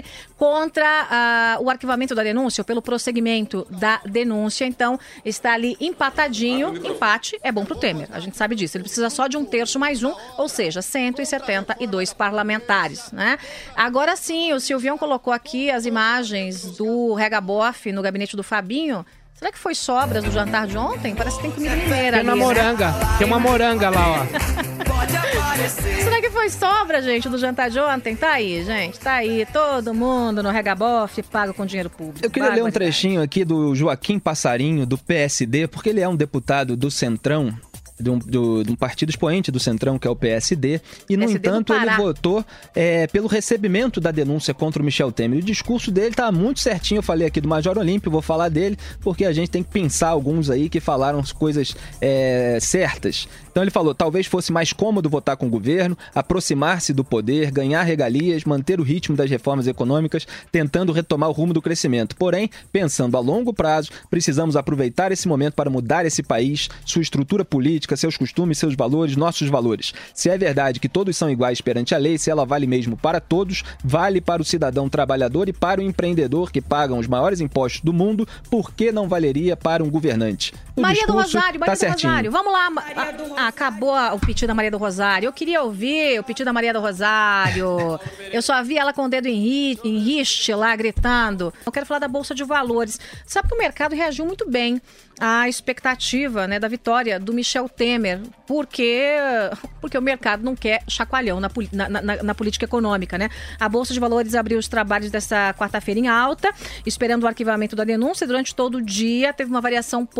contra uh, o arquivamento da denúncia, ou pelo prosseguimento da denúncia. Então, está ali empatadinho. Empate é bom para o Temer, a gente sabe disso. Ele precisa só de um terço mais um, ou seja, cento e setenta e dois parlamentares, né? Agora sim, o Silvião colocou aqui as imagens do Regabof no gabinete do Fabinho. Será que foi sobras do jantar de ontem? Parece que tem comida mineira ali, Tem uma moranga, né? tem uma moranga lá, ó. Será que foi sobra, gente, do jantar de ontem? Tá aí, gente, tá aí. Todo mundo no Regabof paga com dinheiro público. Eu queria ler um trechinho aqui do Joaquim Passarinho, do P S D, porque ele é um deputado do Centrão, de um, do, de um partido expoente do Centrão, que é o P S D, e, no entanto, ele votou é, pelo recebimento da denúncia contra o Michel Temer. O discurso dele tá muito certinho, eu falei aqui do Major Olímpio, vou falar dele, porque a gente tem que pensar alguns aí que falaram as coisas é, certas. Então ele falou, talvez fosse mais cômodo votar com o governo, aproximar-se do poder, ganhar regalias, manter o ritmo das reformas econômicas, tentando retomar o rumo do crescimento. Porém, pensando a longo prazo, precisamos aproveitar esse momento para mudar esse país, sua estrutura política, seus costumes, seus valores, nossos valores. Se é verdade que todos são iguais perante a lei, se ela vale mesmo para todos, vale para o cidadão trabalhador e para o empreendedor que pagam os maiores impostos do mundo, por que não valeria para um governante? O Maria do Rosário, Maria tá do certinho. Rosário, vamos lá. Ah, acabou o pedido da Maria do Rosário. Eu queria ouvir o pedido da Maria do Rosário. Eu só vi ela com o dedo em, ri, em riste lá, gritando. Eu quero falar da Bolsa de Valores. Sabe que o mercado reagiu muito bem à expectativa, né, da vitória do Michel Temer, porque, porque o mercado não quer chacoalhão na, na, na, na política econômica, né? A Bolsa de Valores abriu os trabalhos dessa quarta-feira em alta, esperando o arquivamento da denúncia. Durante todo o dia teve uma variação positiva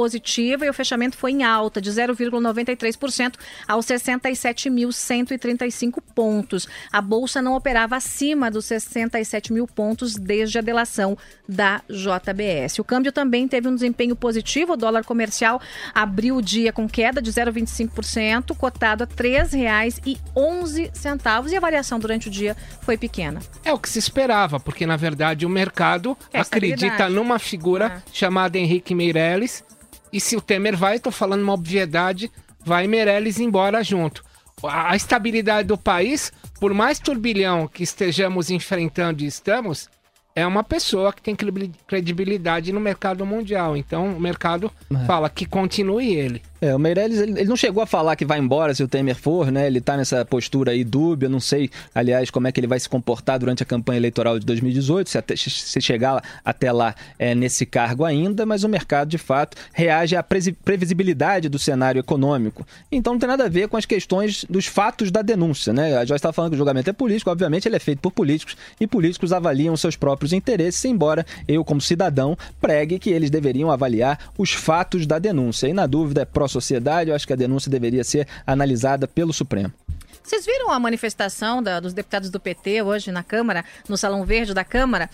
positiva e o fechamento foi em alta de zero vírgula noventa e três por cento aos sessenta e sete mil cento e trinta e cinco pontos. A bolsa não operava acima dos sessenta e sete mil pontos desde a delação da J B S. O câmbio também teve um desempenho positivo. O dólar comercial abriu o dia com queda de zero vírgula vinte e cinco por cento, cotado a três reais e onze centavos, e a variação durante o dia foi pequena. É o que se esperava, porque na verdade o mercado é acredita numa figura é. chamada Henrique Meirelles, e se o Temer vai, estou falando uma obviedade, vai Meirelles embora junto. A estabilidade do país, por mais turbilhão que estejamos enfrentando e estamos, é uma pessoa que tem credibilidade no mercado mundial. Então o mercado é. fala que continue ele. É, o Meirelles, ele, ele não chegou a falar que vai embora se o Temer for, né? Ele tá nessa postura aí dúbia, não sei, aliás, como é que ele vai se comportar durante a campanha eleitoral de dois mil e dezoito, se, até, se chegar até lá é, nesse cargo ainda, mas o mercado, de fato, reage à previsibilidade do cenário econômico. Então não tem nada a ver com as questões dos fatos da denúncia, né? A Joyce estava falando que o julgamento é político, obviamente ele é feito por políticos, e políticos avaliam seus próprios interesses, embora eu, como cidadão, pregue que eles deveriam avaliar os fatos da denúncia. E na dúvida é pró sociedade, eu acho que a denúncia deveria ser analisada pelo Supremo. Vocês viram a manifestação da, dos deputados do P T hoje na Câmara, no Salão Verde da Câmara,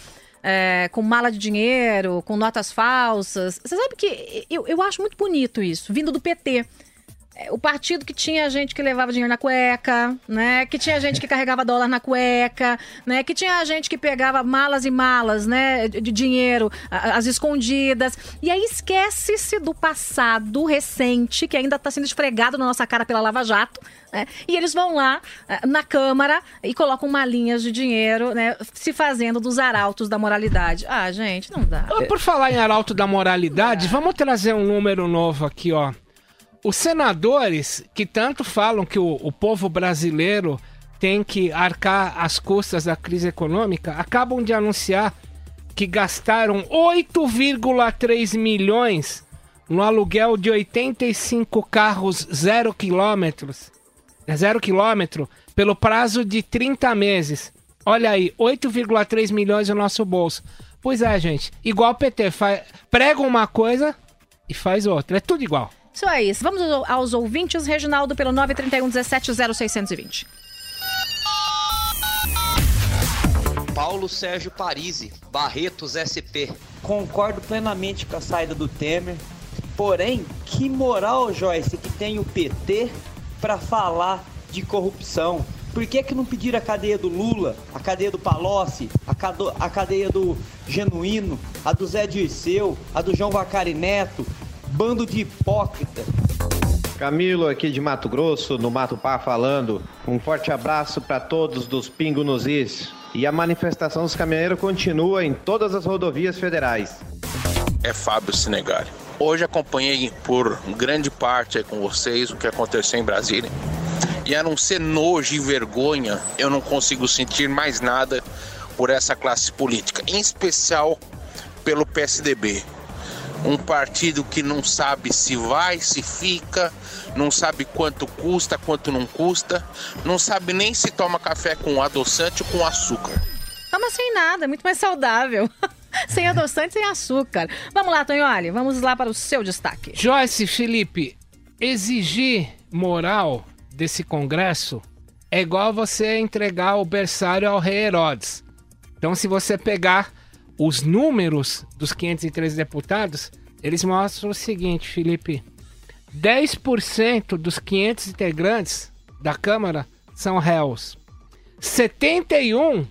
é, com mala de dinheiro, com notas falsas? Você sabe que eu, eu acho muito bonito isso, vindo do P T. O partido que tinha gente que levava dinheiro na cueca, né? Que tinha gente que carregava dólar na cueca, né? Que tinha gente que pegava malas e malas, né? De dinheiro, as escondidas. E aí esquece-se do passado recente, que ainda está sendo esfregado na nossa cara pela Lava Jato, né? E eles vão lá na Câmara e colocam malinhas de dinheiro, né? Se fazendo dos arautos da moralidade. Ah, gente, não dá. Por falar em arauto da moralidade, é. vamos trazer um número novo aqui, ó. Os senadores que tanto falam que o, o povo brasileiro tem que arcar as custas da crise econômica, acabam de anunciar que gastaram oito vírgula três milhões no aluguel de oitenta e cinco carros zero quilômetros, zero quilômetro, pelo prazo de trinta meses. Olha aí, oito vírgula três milhões no nosso bolso. Pois é, gente, igual o P T, faz, prega uma coisa e faz outra, é tudo igual. Isso é isso. Vamos aos ouvintes. Reginaldo, pelo nove três um, um sete zero seis dois zero. Paulo Sérgio Parisi, Barretos S P. Concordo plenamente com a saída do Temer. Porém, que moral, Joyce, que tem o P T para falar de corrupção? Por que que não pediram a cadeia do Lula, a cadeia do Palocci, a, cado, a cadeia do Genuíno, a do Zé Dirceu, a do João Vacari Neto? Bando de hipócrita. Camilo aqui de Mato Grosso, no Mato Pá, falando. Um forte abraço para todos dos Pingo nos Is. E a manifestação dos caminhoneiros continua em todas as rodovias federais. É Fábio Sinegali. Hoje acompanhei por grande parte com vocês o que aconteceu em Brasília. E a não ser nojo e vergonha, eu não consigo sentir mais nada por essa classe política. Em especial pelo P S D B. Um partido que não sabe se vai, se fica, não sabe quanto custa, quanto não custa, não sabe nem se toma café com adoçante ou com açúcar. Toma sem nada, é muito mais saudável. Sem adoçante, sem açúcar. Vamos lá, Tonholi, vamos lá para o seu destaque. Joyce, Felipe, exigir moral desse Congresso é igual você entregar o berçário ao rei Herodes. Então, se você pegar os números dos quinhentos e treze deputados, eles mostram o seguinte, Felipe. dez por cento dos quinhentos integrantes da Câmara são réus. setenta e um,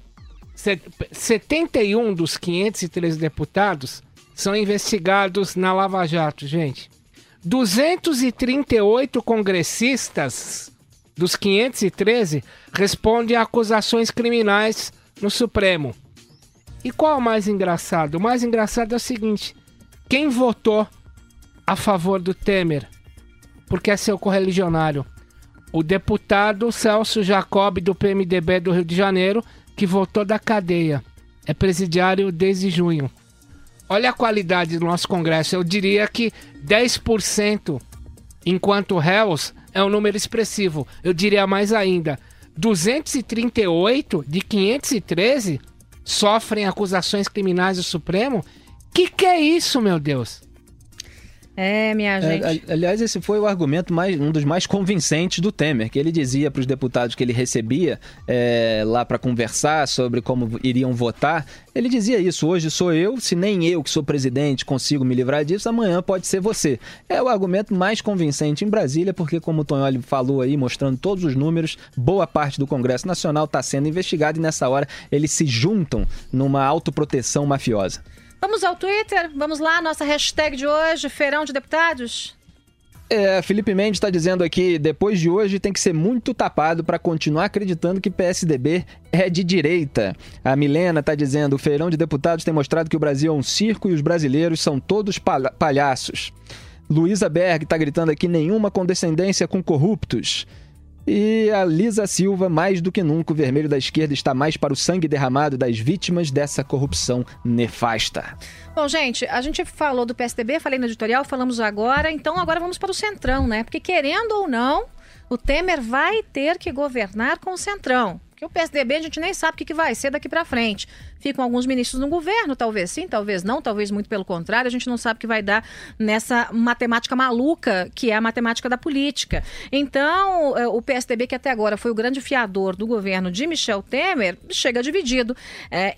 setenta e um dos quinhentos e treze deputados são investigados na Lava Jato, gente. duzentos e trinta e oito congressistas dos quinhentos e treze respondem a acusações criminais no Supremo. E qual é o mais engraçado? O mais engraçado é o seguinte: quem votou a favor do Temer porque é seu correligionário? O deputado Celso Jacob, do P M D B do Rio de Janeiro, que votou da cadeia. É presidiário desde junho. Olha a qualidade do nosso Congresso. Eu diria que dez por cento enquanto réus é um número expressivo. Eu diria mais ainda. duzentos e trinta e oito de quinhentos e treze sofrem acusações criminais do Supremo? Que que é isso, meu Deus? É, minha gente. É, aliás, esse foi o argumento mais, um dos mais convincentes do Temer, que ele dizia para os deputados que ele recebia é, lá para conversar sobre como iriam votar. Ele dizia isso: hoje sou eu, se nem eu que sou presidente consigo me livrar disso, amanhã pode ser você. É o argumento mais convincente em Brasília, porque como o Tonholi falou aí, mostrando todos os números, boa parte do Congresso Nacional está sendo investigado e nessa hora eles se juntam numa autoproteção mafiosa. Vamos ao Twitter? Vamos lá, nossa hashtag de hoje, Feirão de Deputados? É, Felipe Mendes está dizendo aqui: depois de hoje tem que ser muito tapado para continuar acreditando que P S D B é de direita. A Milena está dizendo: o Feirão de Deputados tem mostrado que o Brasil é um circo e os brasileiros são todos palha- palhaços. Luísa Berg está gritando aqui: nenhuma condescendência com corruptos. E a Lisa Silva: mais do que nunca, o vermelho da esquerda está mais para o sangue derramado das vítimas dessa corrupção nefasta. Bom, gente, a gente falou do P S D B, falei no editorial, falamos agora, então agora vamos para o Centrão, né? Porque querendo ou não, o Temer vai ter que governar com o Centrão. Porque o P S D B a gente nem sabe o que, que vai ser daqui para frente. Ficam alguns ministros no governo, talvez sim, talvez não, talvez muito pelo contrário. A gente não sabe o que vai dar nessa matemática maluca que é a matemática da política. Então, o P S D B, que até agora foi o grande fiador do governo de Michel Temer, chega dividido. É,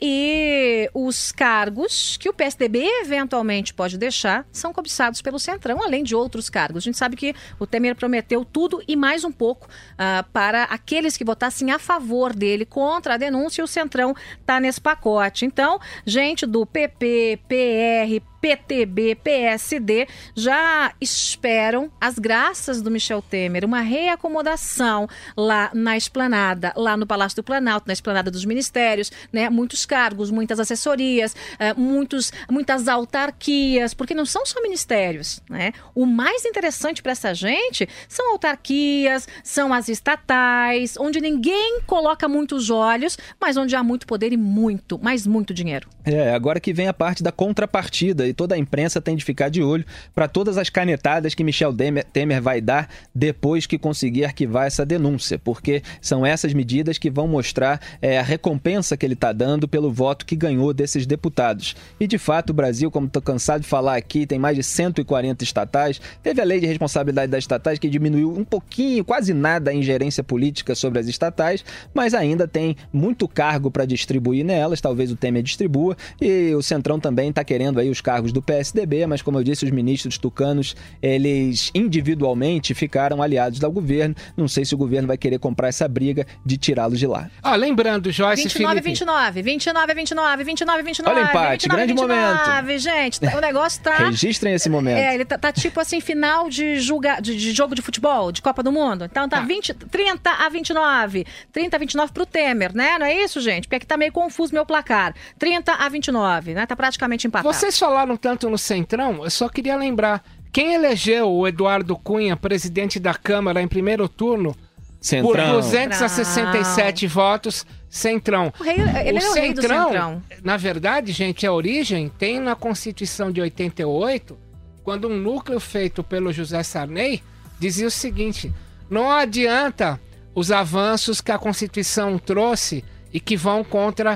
e os cargos que o P S D B eventualmente pode deixar são cobiçados pelo Centrão, além de outros cargos. A gente sabe que o Temer prometeu tudo e mais um pouco uh, para aqueles que votassem a favor dele contra a denúncia, e o Centrão está nesse pacote. Então, gente do P P, P R, P T B, P S D já esperam as graças do Michel Temer, uma reacomodação lá na esplanada, lá no Palácio do Planalto, na esplanada dos ministérios, né? Muitos cargos, muitas assessorias, uh, muitos, muitas autarquias, porque não são só ministérios, né? O mais interessante para essa gente são autarquias, são as estatais, onde ninguém coloca muitos olhos, mas onde há muito poder e muito, mas muito dinheiro. É, agora que vem a parte da contrapartida, e toda a imprensa tem de ficar de olho para todas as canetadas que Michel Temer vai dar depois que conseguir arquivar essa denúncia, porque são essas medidas que vão mostrar é, a recompensa que ele está dando pelo voto que ganhou desses deputados. E de fato o Brasil, como estou cansado de falar aqui, tem mais de cento e quarenta estatais, teve a lei de responsabilidade das estatais que diminuiu um pouquinho, quase nada a ingerência política sobre as estatais, mas ainda tem muito cargo para distribuir nelas, talvez o Temer distribua, e o Centrão também está querendo aí os cargos do P S D B, mas como eu disse, os ministros tucanos, eles individualmente ficaram aliados ao governo. Não sei se o governo vai querer comprar essa briga de tirá-los de lá. Ah, lembrando, Joyce vinte e nove, Felipe... vinte e nove, vinte e nove, vinte e nove, vinte e nove, vinte e nove. Olha o empate, vinte e nove, grande vinte e nove, momento. Gente, o negócio tá... Registrem esse momento. É, ele tá, tá tipo assim, final de, julga... de, de jogo de futebol, de Copa do Mundo. Então tá, tá. vinte, trinta a vinte e nove. trinta a vinte e nove pro Temer, né? Não é isso, gente? Porque aqui tá meio confuso meu placar. trinta a vinte e nove, né? Tá praticamente empatado. Vocês falaram tanto no Centrão, eu só queria lembrar, quem elegeu o Eduardo Cunha, presidente da Câmara, em primeiro turno, Centrão, por duzentos e sessenta e sete Centrão. Votos, Centrão. O rei, ele o é o rei do Centrão. Na verdade, gente, a origem tem na Constituição de oitenta e oito, quando um núcleo feito pelo José Sarney dizia o seguinte: não adianta os avanços que a Constituição trouxe e que vão contra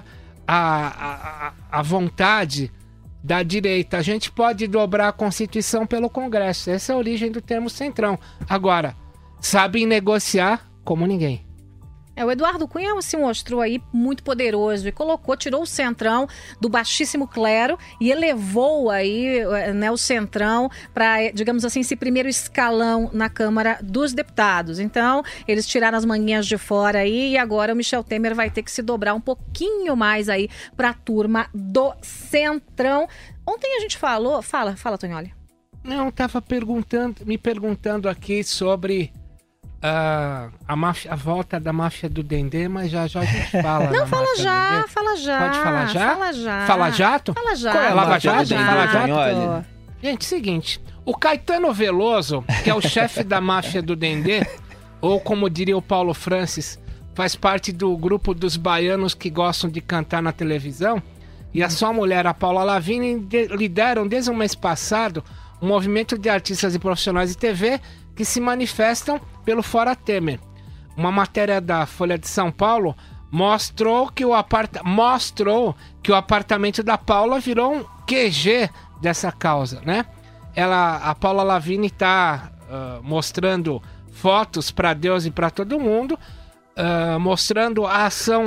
a, a, a vontade da direita. A gente pode dobrar a Constituição pelo Congresso. Essa é a origem do termo Centrão. Agora, sabem negociar como ninguém. É, o Eduardo Cunha se mostrou aí muito poderoso e colocou, tirou o Centrão do baixíssimo clero e elevou aí, né, o Centrão para, digamos assim, esse primeiro escalão na Câmara dos Deputados. Então, eles tiraram as manguinhas de fora aí e agora o Michel Temer vai ter que se dobrar um pouquinho mais aí para a turma do Centrão. Ontem a gente falou... Fala, fala, Tonholi. Não, tava perguntando, me perguntando aqui sobre... Uh, a, máfia, a volta da máfia do Dendê, mas já já a gente fala. Não, fala já, fala já. Pode falar já? Fala já. Fala jato? Fala já. Qual é? Lava Jato? Fala Fala jato. Gente, seguinte, o Caetano Veloso, que é o chefe da máfia do Dendê, ou como diria o Paulo Francis, faz parte do grupo dos baianos que gostam de cantar na televisão, e a sua mulher, a Paula Lavigne, lideram desde o mês passado um movimento de artistas e profissionais de T V que se manifestam pelo Fora Temer. Uma matéria da Folha de São Paulo mostrou que o, aparta... mostrou que o apartamento da Paula virou um Q G dessa causa, né? ela, a Paula Lavigne está uh, mostrando fotos para Deus e para todo mundo, uh, mostrando a ação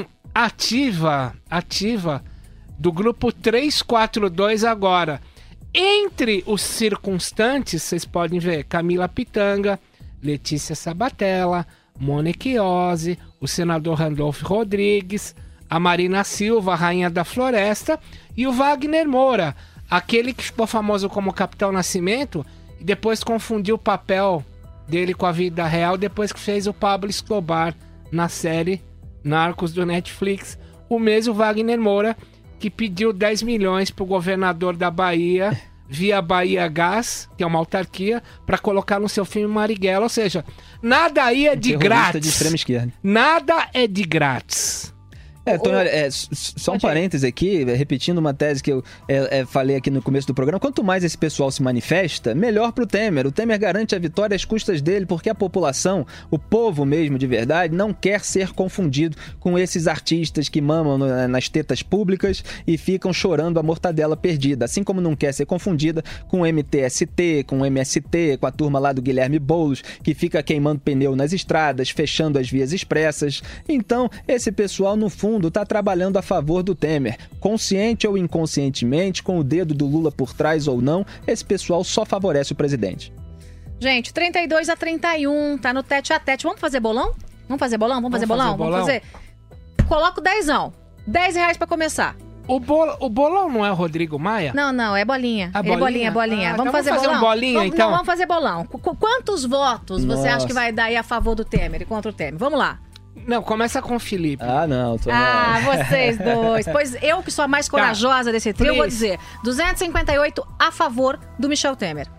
ativa, ativa do grupo trezentos e quarenta e dois agora. Entre os circunstantes, vocês podem ver Camila Pitanga, Letícia Sabatella, Mônica Iose, o senador Randolfo Rodrigues, a Marina Silva, a Rainha da Floresta, e o Wagner Moura, aquele que ficou famoso como Capitão Nascimento e depois confundiu o papel dele com a vida real depois que fez o Pablo Escobar na série Narcos do Netflix. O mesmo Wagner Moura que pediu dez milhões pro governador da Bahia via Bahia Gás, que é uma autarquia, para colocar no seu filme Marighella. Ou seja, nada aí é de grátis. De extrema esquerda. Nada é de grátis. É, Tony, olha, é, só um parêntese aqui, repetindo uma tese que eu é, é, falei aqui no começo do programa. Quanto mais esse pessoal se manifesta, melhor pro Temer. O Temer garante a vitória às custas dele, porque a população, o povo mesmo de verdade, não quer ser confundido com esses artistas que mamam no, nas tetas públicas e ficam chorando a mortadela perdida. Assim como não quer ser confundida com o M T S T, com o M S T, com a turma lá do Guilherme Boulos, que fica queimando pneu nas estradas, fechando as vias expressas. Então, esse pessoal, no fundo, está trabalhando a favor do Temer. Consciente ou inconscientemente, com o dedo do Lula por trás ou não, esse pessoal só favorece o presidente. Gente, trinta e dois a trinta e um, tá no tete a tete. Vamos fazer bolão? Vamos fazer bolão? Vamos fazer Vamos bolão? fazer bolão? Vamos fazer. Coloca o dezão. dez reais pra começar. O, bol, o bolão não é o Rodrigo Maia? Não, não, é bolinha. A É bolinha, bolinha. Ah, vamos então fazer, vamos fazer bolão? um bolinha, vamos, então? Não, vamos fazer bolão. Qu- Quantos votos você Nossa. acha que vai dar aí a favor do Temer e contra o Temer? Vamos lá. Não, começa com o Felipe. Ah, não. Tô Ah, vocês dois. Pois eu, que sou a mais corajosa desse trio, Please. vou dizer duzentos e cinquenta e oito a favor do Michel Temer.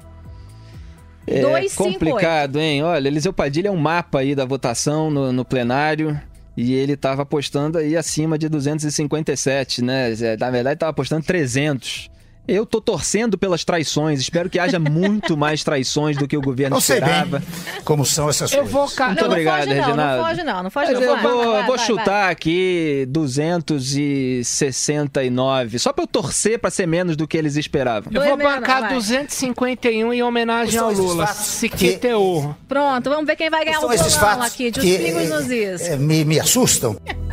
É duzentos e cinquenta e oito. complicado, hein? Olha, Eliseu Padilha é um mapa aí da votação no, no plenário e ele tava apostando aí acima de duzentos e cinquenta e sete, né? Na verdade, tava apostando trezentos. Eu tô torcendo pelas traições, espero que haja muito mais traições do que o governo Não sei esperava. bem como são essas Eu coisas. vou... Ca... Muito Não, não obrigado, foge não, Reginaldo. não foge não, não foge Mas não. eu Vai, vou, vai, vou vai, chutar vai. aqui duzentos e sessenta e nove, só pra eu torcer pra ser menos do que eles esperavam. Eu vou Dois bancar vai. duzentos e cinquenta e um em homenagem ao São esses Lula. fatos Se que- que teu. Pronto, vamos ver quem vai ganhar São o esses bolão fatos aqui, de os que pingos nos is. é, me, me assustam.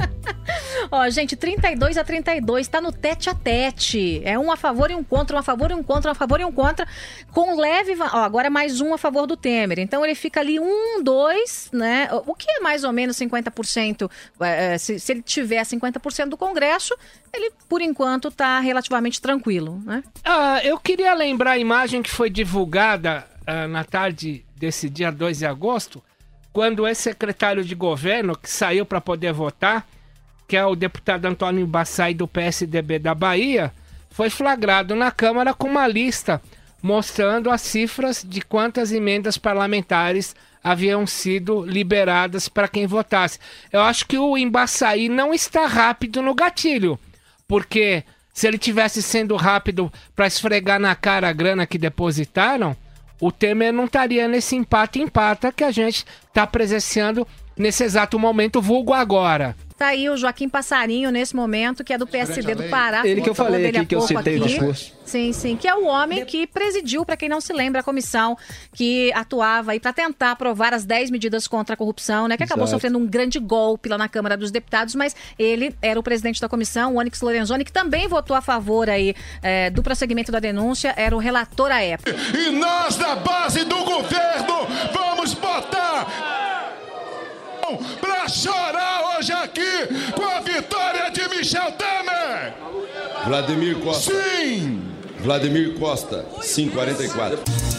Ó, gente, trinta e dois a trinta e dois, tá no tete a tete. É um a favor e um contra, um a favor e um contra, um a favor e um contra. Com leve... va- Ó, agora é mais um a favor do Temer. Então ele fica ali um, dois, né? O que é mais ou menos cinquenta por cento. É, se, se ele tiver cinquenta por cento do Congresso, ele, por enquanto, tá relativamente tranquilo, né? Ah, eu queria lembrar a imagem que foi divulgada ah, na tarde desse dia dois de agosto, quando o ex-secretário de governo, que saiu para poder votar, que é o deputado Antônio Bassai do P S D B da Bahia, foi flagrado na Câmara com uma lista mostrando as cifras de quantas emendas parlamentares haviam sido liberadas para quem votasse. Eu acho que o Embaçaí não está rápido no gatilho, porque se ele tivesse sendo rápido para esfregar na cara a grana que depositaram, o Temer não estaria nesse empate-empata que a gente está presenciando nesse exato momento, vulgo agora. Tá aí o Joaquim Passarinho, nesse momento, que é do P S D do Pará. Ele que eu Falou falei dele aqui, há que eu pouco citei o aqui. discurso. Sim, sim, que é o homem que presidiu, para quem não se lembra, a comissão que atuava aí para tentar aprovar as dez medidas contra a corrupção, né? Que acabou Exato. sofrendo um grande golpe lá na Câmara dos Deputados, mas ele era o presidente da comissão, o Onyx Lorenzoni, que também votou a favor aí é, do prosseguimento da denúncia, era o relator à época. E nós, da base do governo, vamos botar pra chorar hoje aqui com a vitória de Michel Temer. Vladimir Costa. Sim! Vladimir Costa, cinco quarenta e quatro.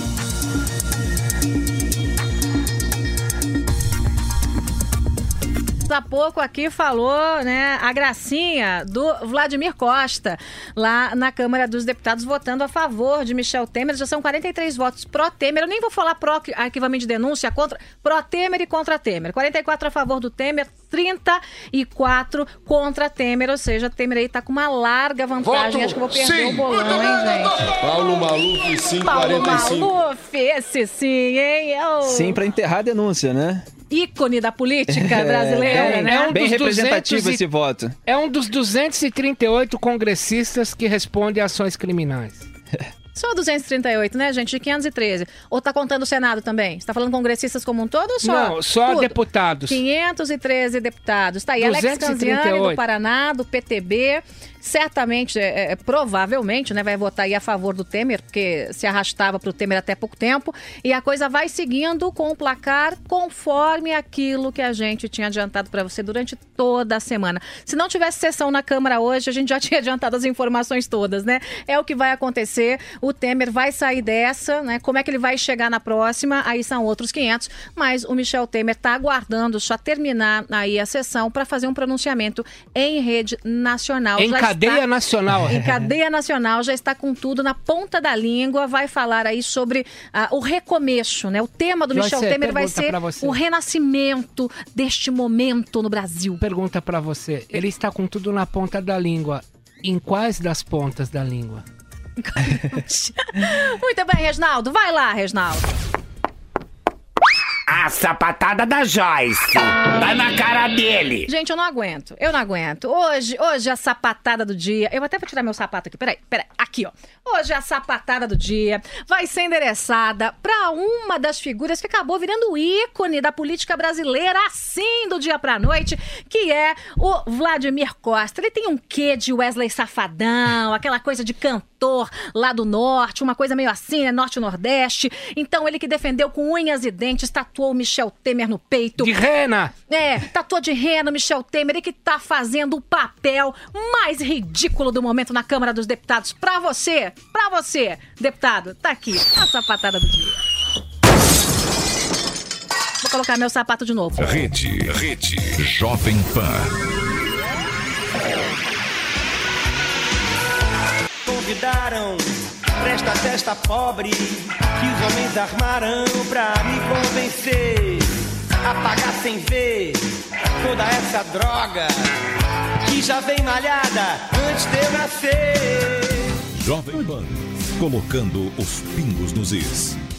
Há pouco aqui falou, né, a gracinha do Vladimir Costa, lá na Câmara dos Deputados, votando a favor de Michel Temer. Já são quarenta e três votos pró-Temer. Eu nem vou falar pró-arquivamento de denúncia, contra pró-Temer e contra Temer. quarenta e quatro a favor do Temer, trinta e quatro contra Temer. Ou seja, Temer aí tá com uma larga vantagem. Voto Acho que eu vou perder sim. o bolão, hein, gente? Paulo Maluf, cinco Paulo quarenta e cinco. Maluf, esse sim, hein? É o Sim, pra enterrar a denúncia, né? ícone da política brasileira, bem, né? É um bem dos representativo duzentos e- esse voto. É um dos duzentos e trinta e oito congressistas que responde a ações criminais. Só duzentos e trinta e oito, né, gente? De quinhentos e treze. Ou tá contando o Senado também? Você tá falando congressistas como um todo ou só? Não, só tudo? deputados. quinhentos e treze deputados. Tá aí, Alex Canziani, do Paraná, do P T B. Certamente, é, é, provavelmente, né, vai votar aí a favor do Temer, porque se arrastava para o Temer até pouco tempo. E a coisa vai seguindo com o placar conforme aquilo que a gente tinha adiantado para você durante toda a semana. Se não tivesse sessão na Câmara hoje, a gente já tinha adiantado as informações todas, né? É o que vai acontecer. O Temer vai sair dessa, né? Como é que ele vai chegar na próxima? Aí são outros quinhentos. Mas o Michel Temer está aguardando já terminar aí a sessão para fazer um pronunciamento em rede nacional. Em já cadeia está, nacional. Em cadeia nacional, já está com tudo na ponta da língua. Vai falar aí sobre uh, o recomeço, né? O tema do Joyce, Michel Temer vai ser você. o renascimento deste momento no Brasil. Pergunta para você. Ele está com tudo na ponta da língua. Em quais das pontas da língua? Muito bem, Reginaldo. Vai lá, Reginaldo. A sapatada da Joyce. Tá na cara dele. Gente, eu não aguento. Eu não aguento. Hoje, hoje a sapatada do dia... Eu até vou tirar meu sapato aqui. Peraí, peraí. Aqui, ó. Hoje a sapatada do dia vai ser endereçada pra uma das figuras que acabou virando ícone da política brasileira, assim, do dia pra noite, que é o Vladimir Costa. Ele tem um quê de Wesley Safadão, aquela coisa de cantor lá do norte, uma coisa meio assim, né? Norte-Nordeste. Então, ele que defendeu com unhas e dentes, tatuou o Michel Temer no peito. De rena! É, tatuou de rena o Michel Temer, e que tá fazendo o papel mais ridículo do momento na Câmara dos Deputados. Pra você, pra você, deputado, tá aqui, a sapatada do dia. Vou colocar meu sapato de novo. Rede, Rede Jovem Pan. Convidaram, presta testa pobre, que os homens armaram pra me convencer a pagar sem ver toda essa droga que já vem malhada antes de eu nascer. Jovem Pan, colocando os pingos nos is.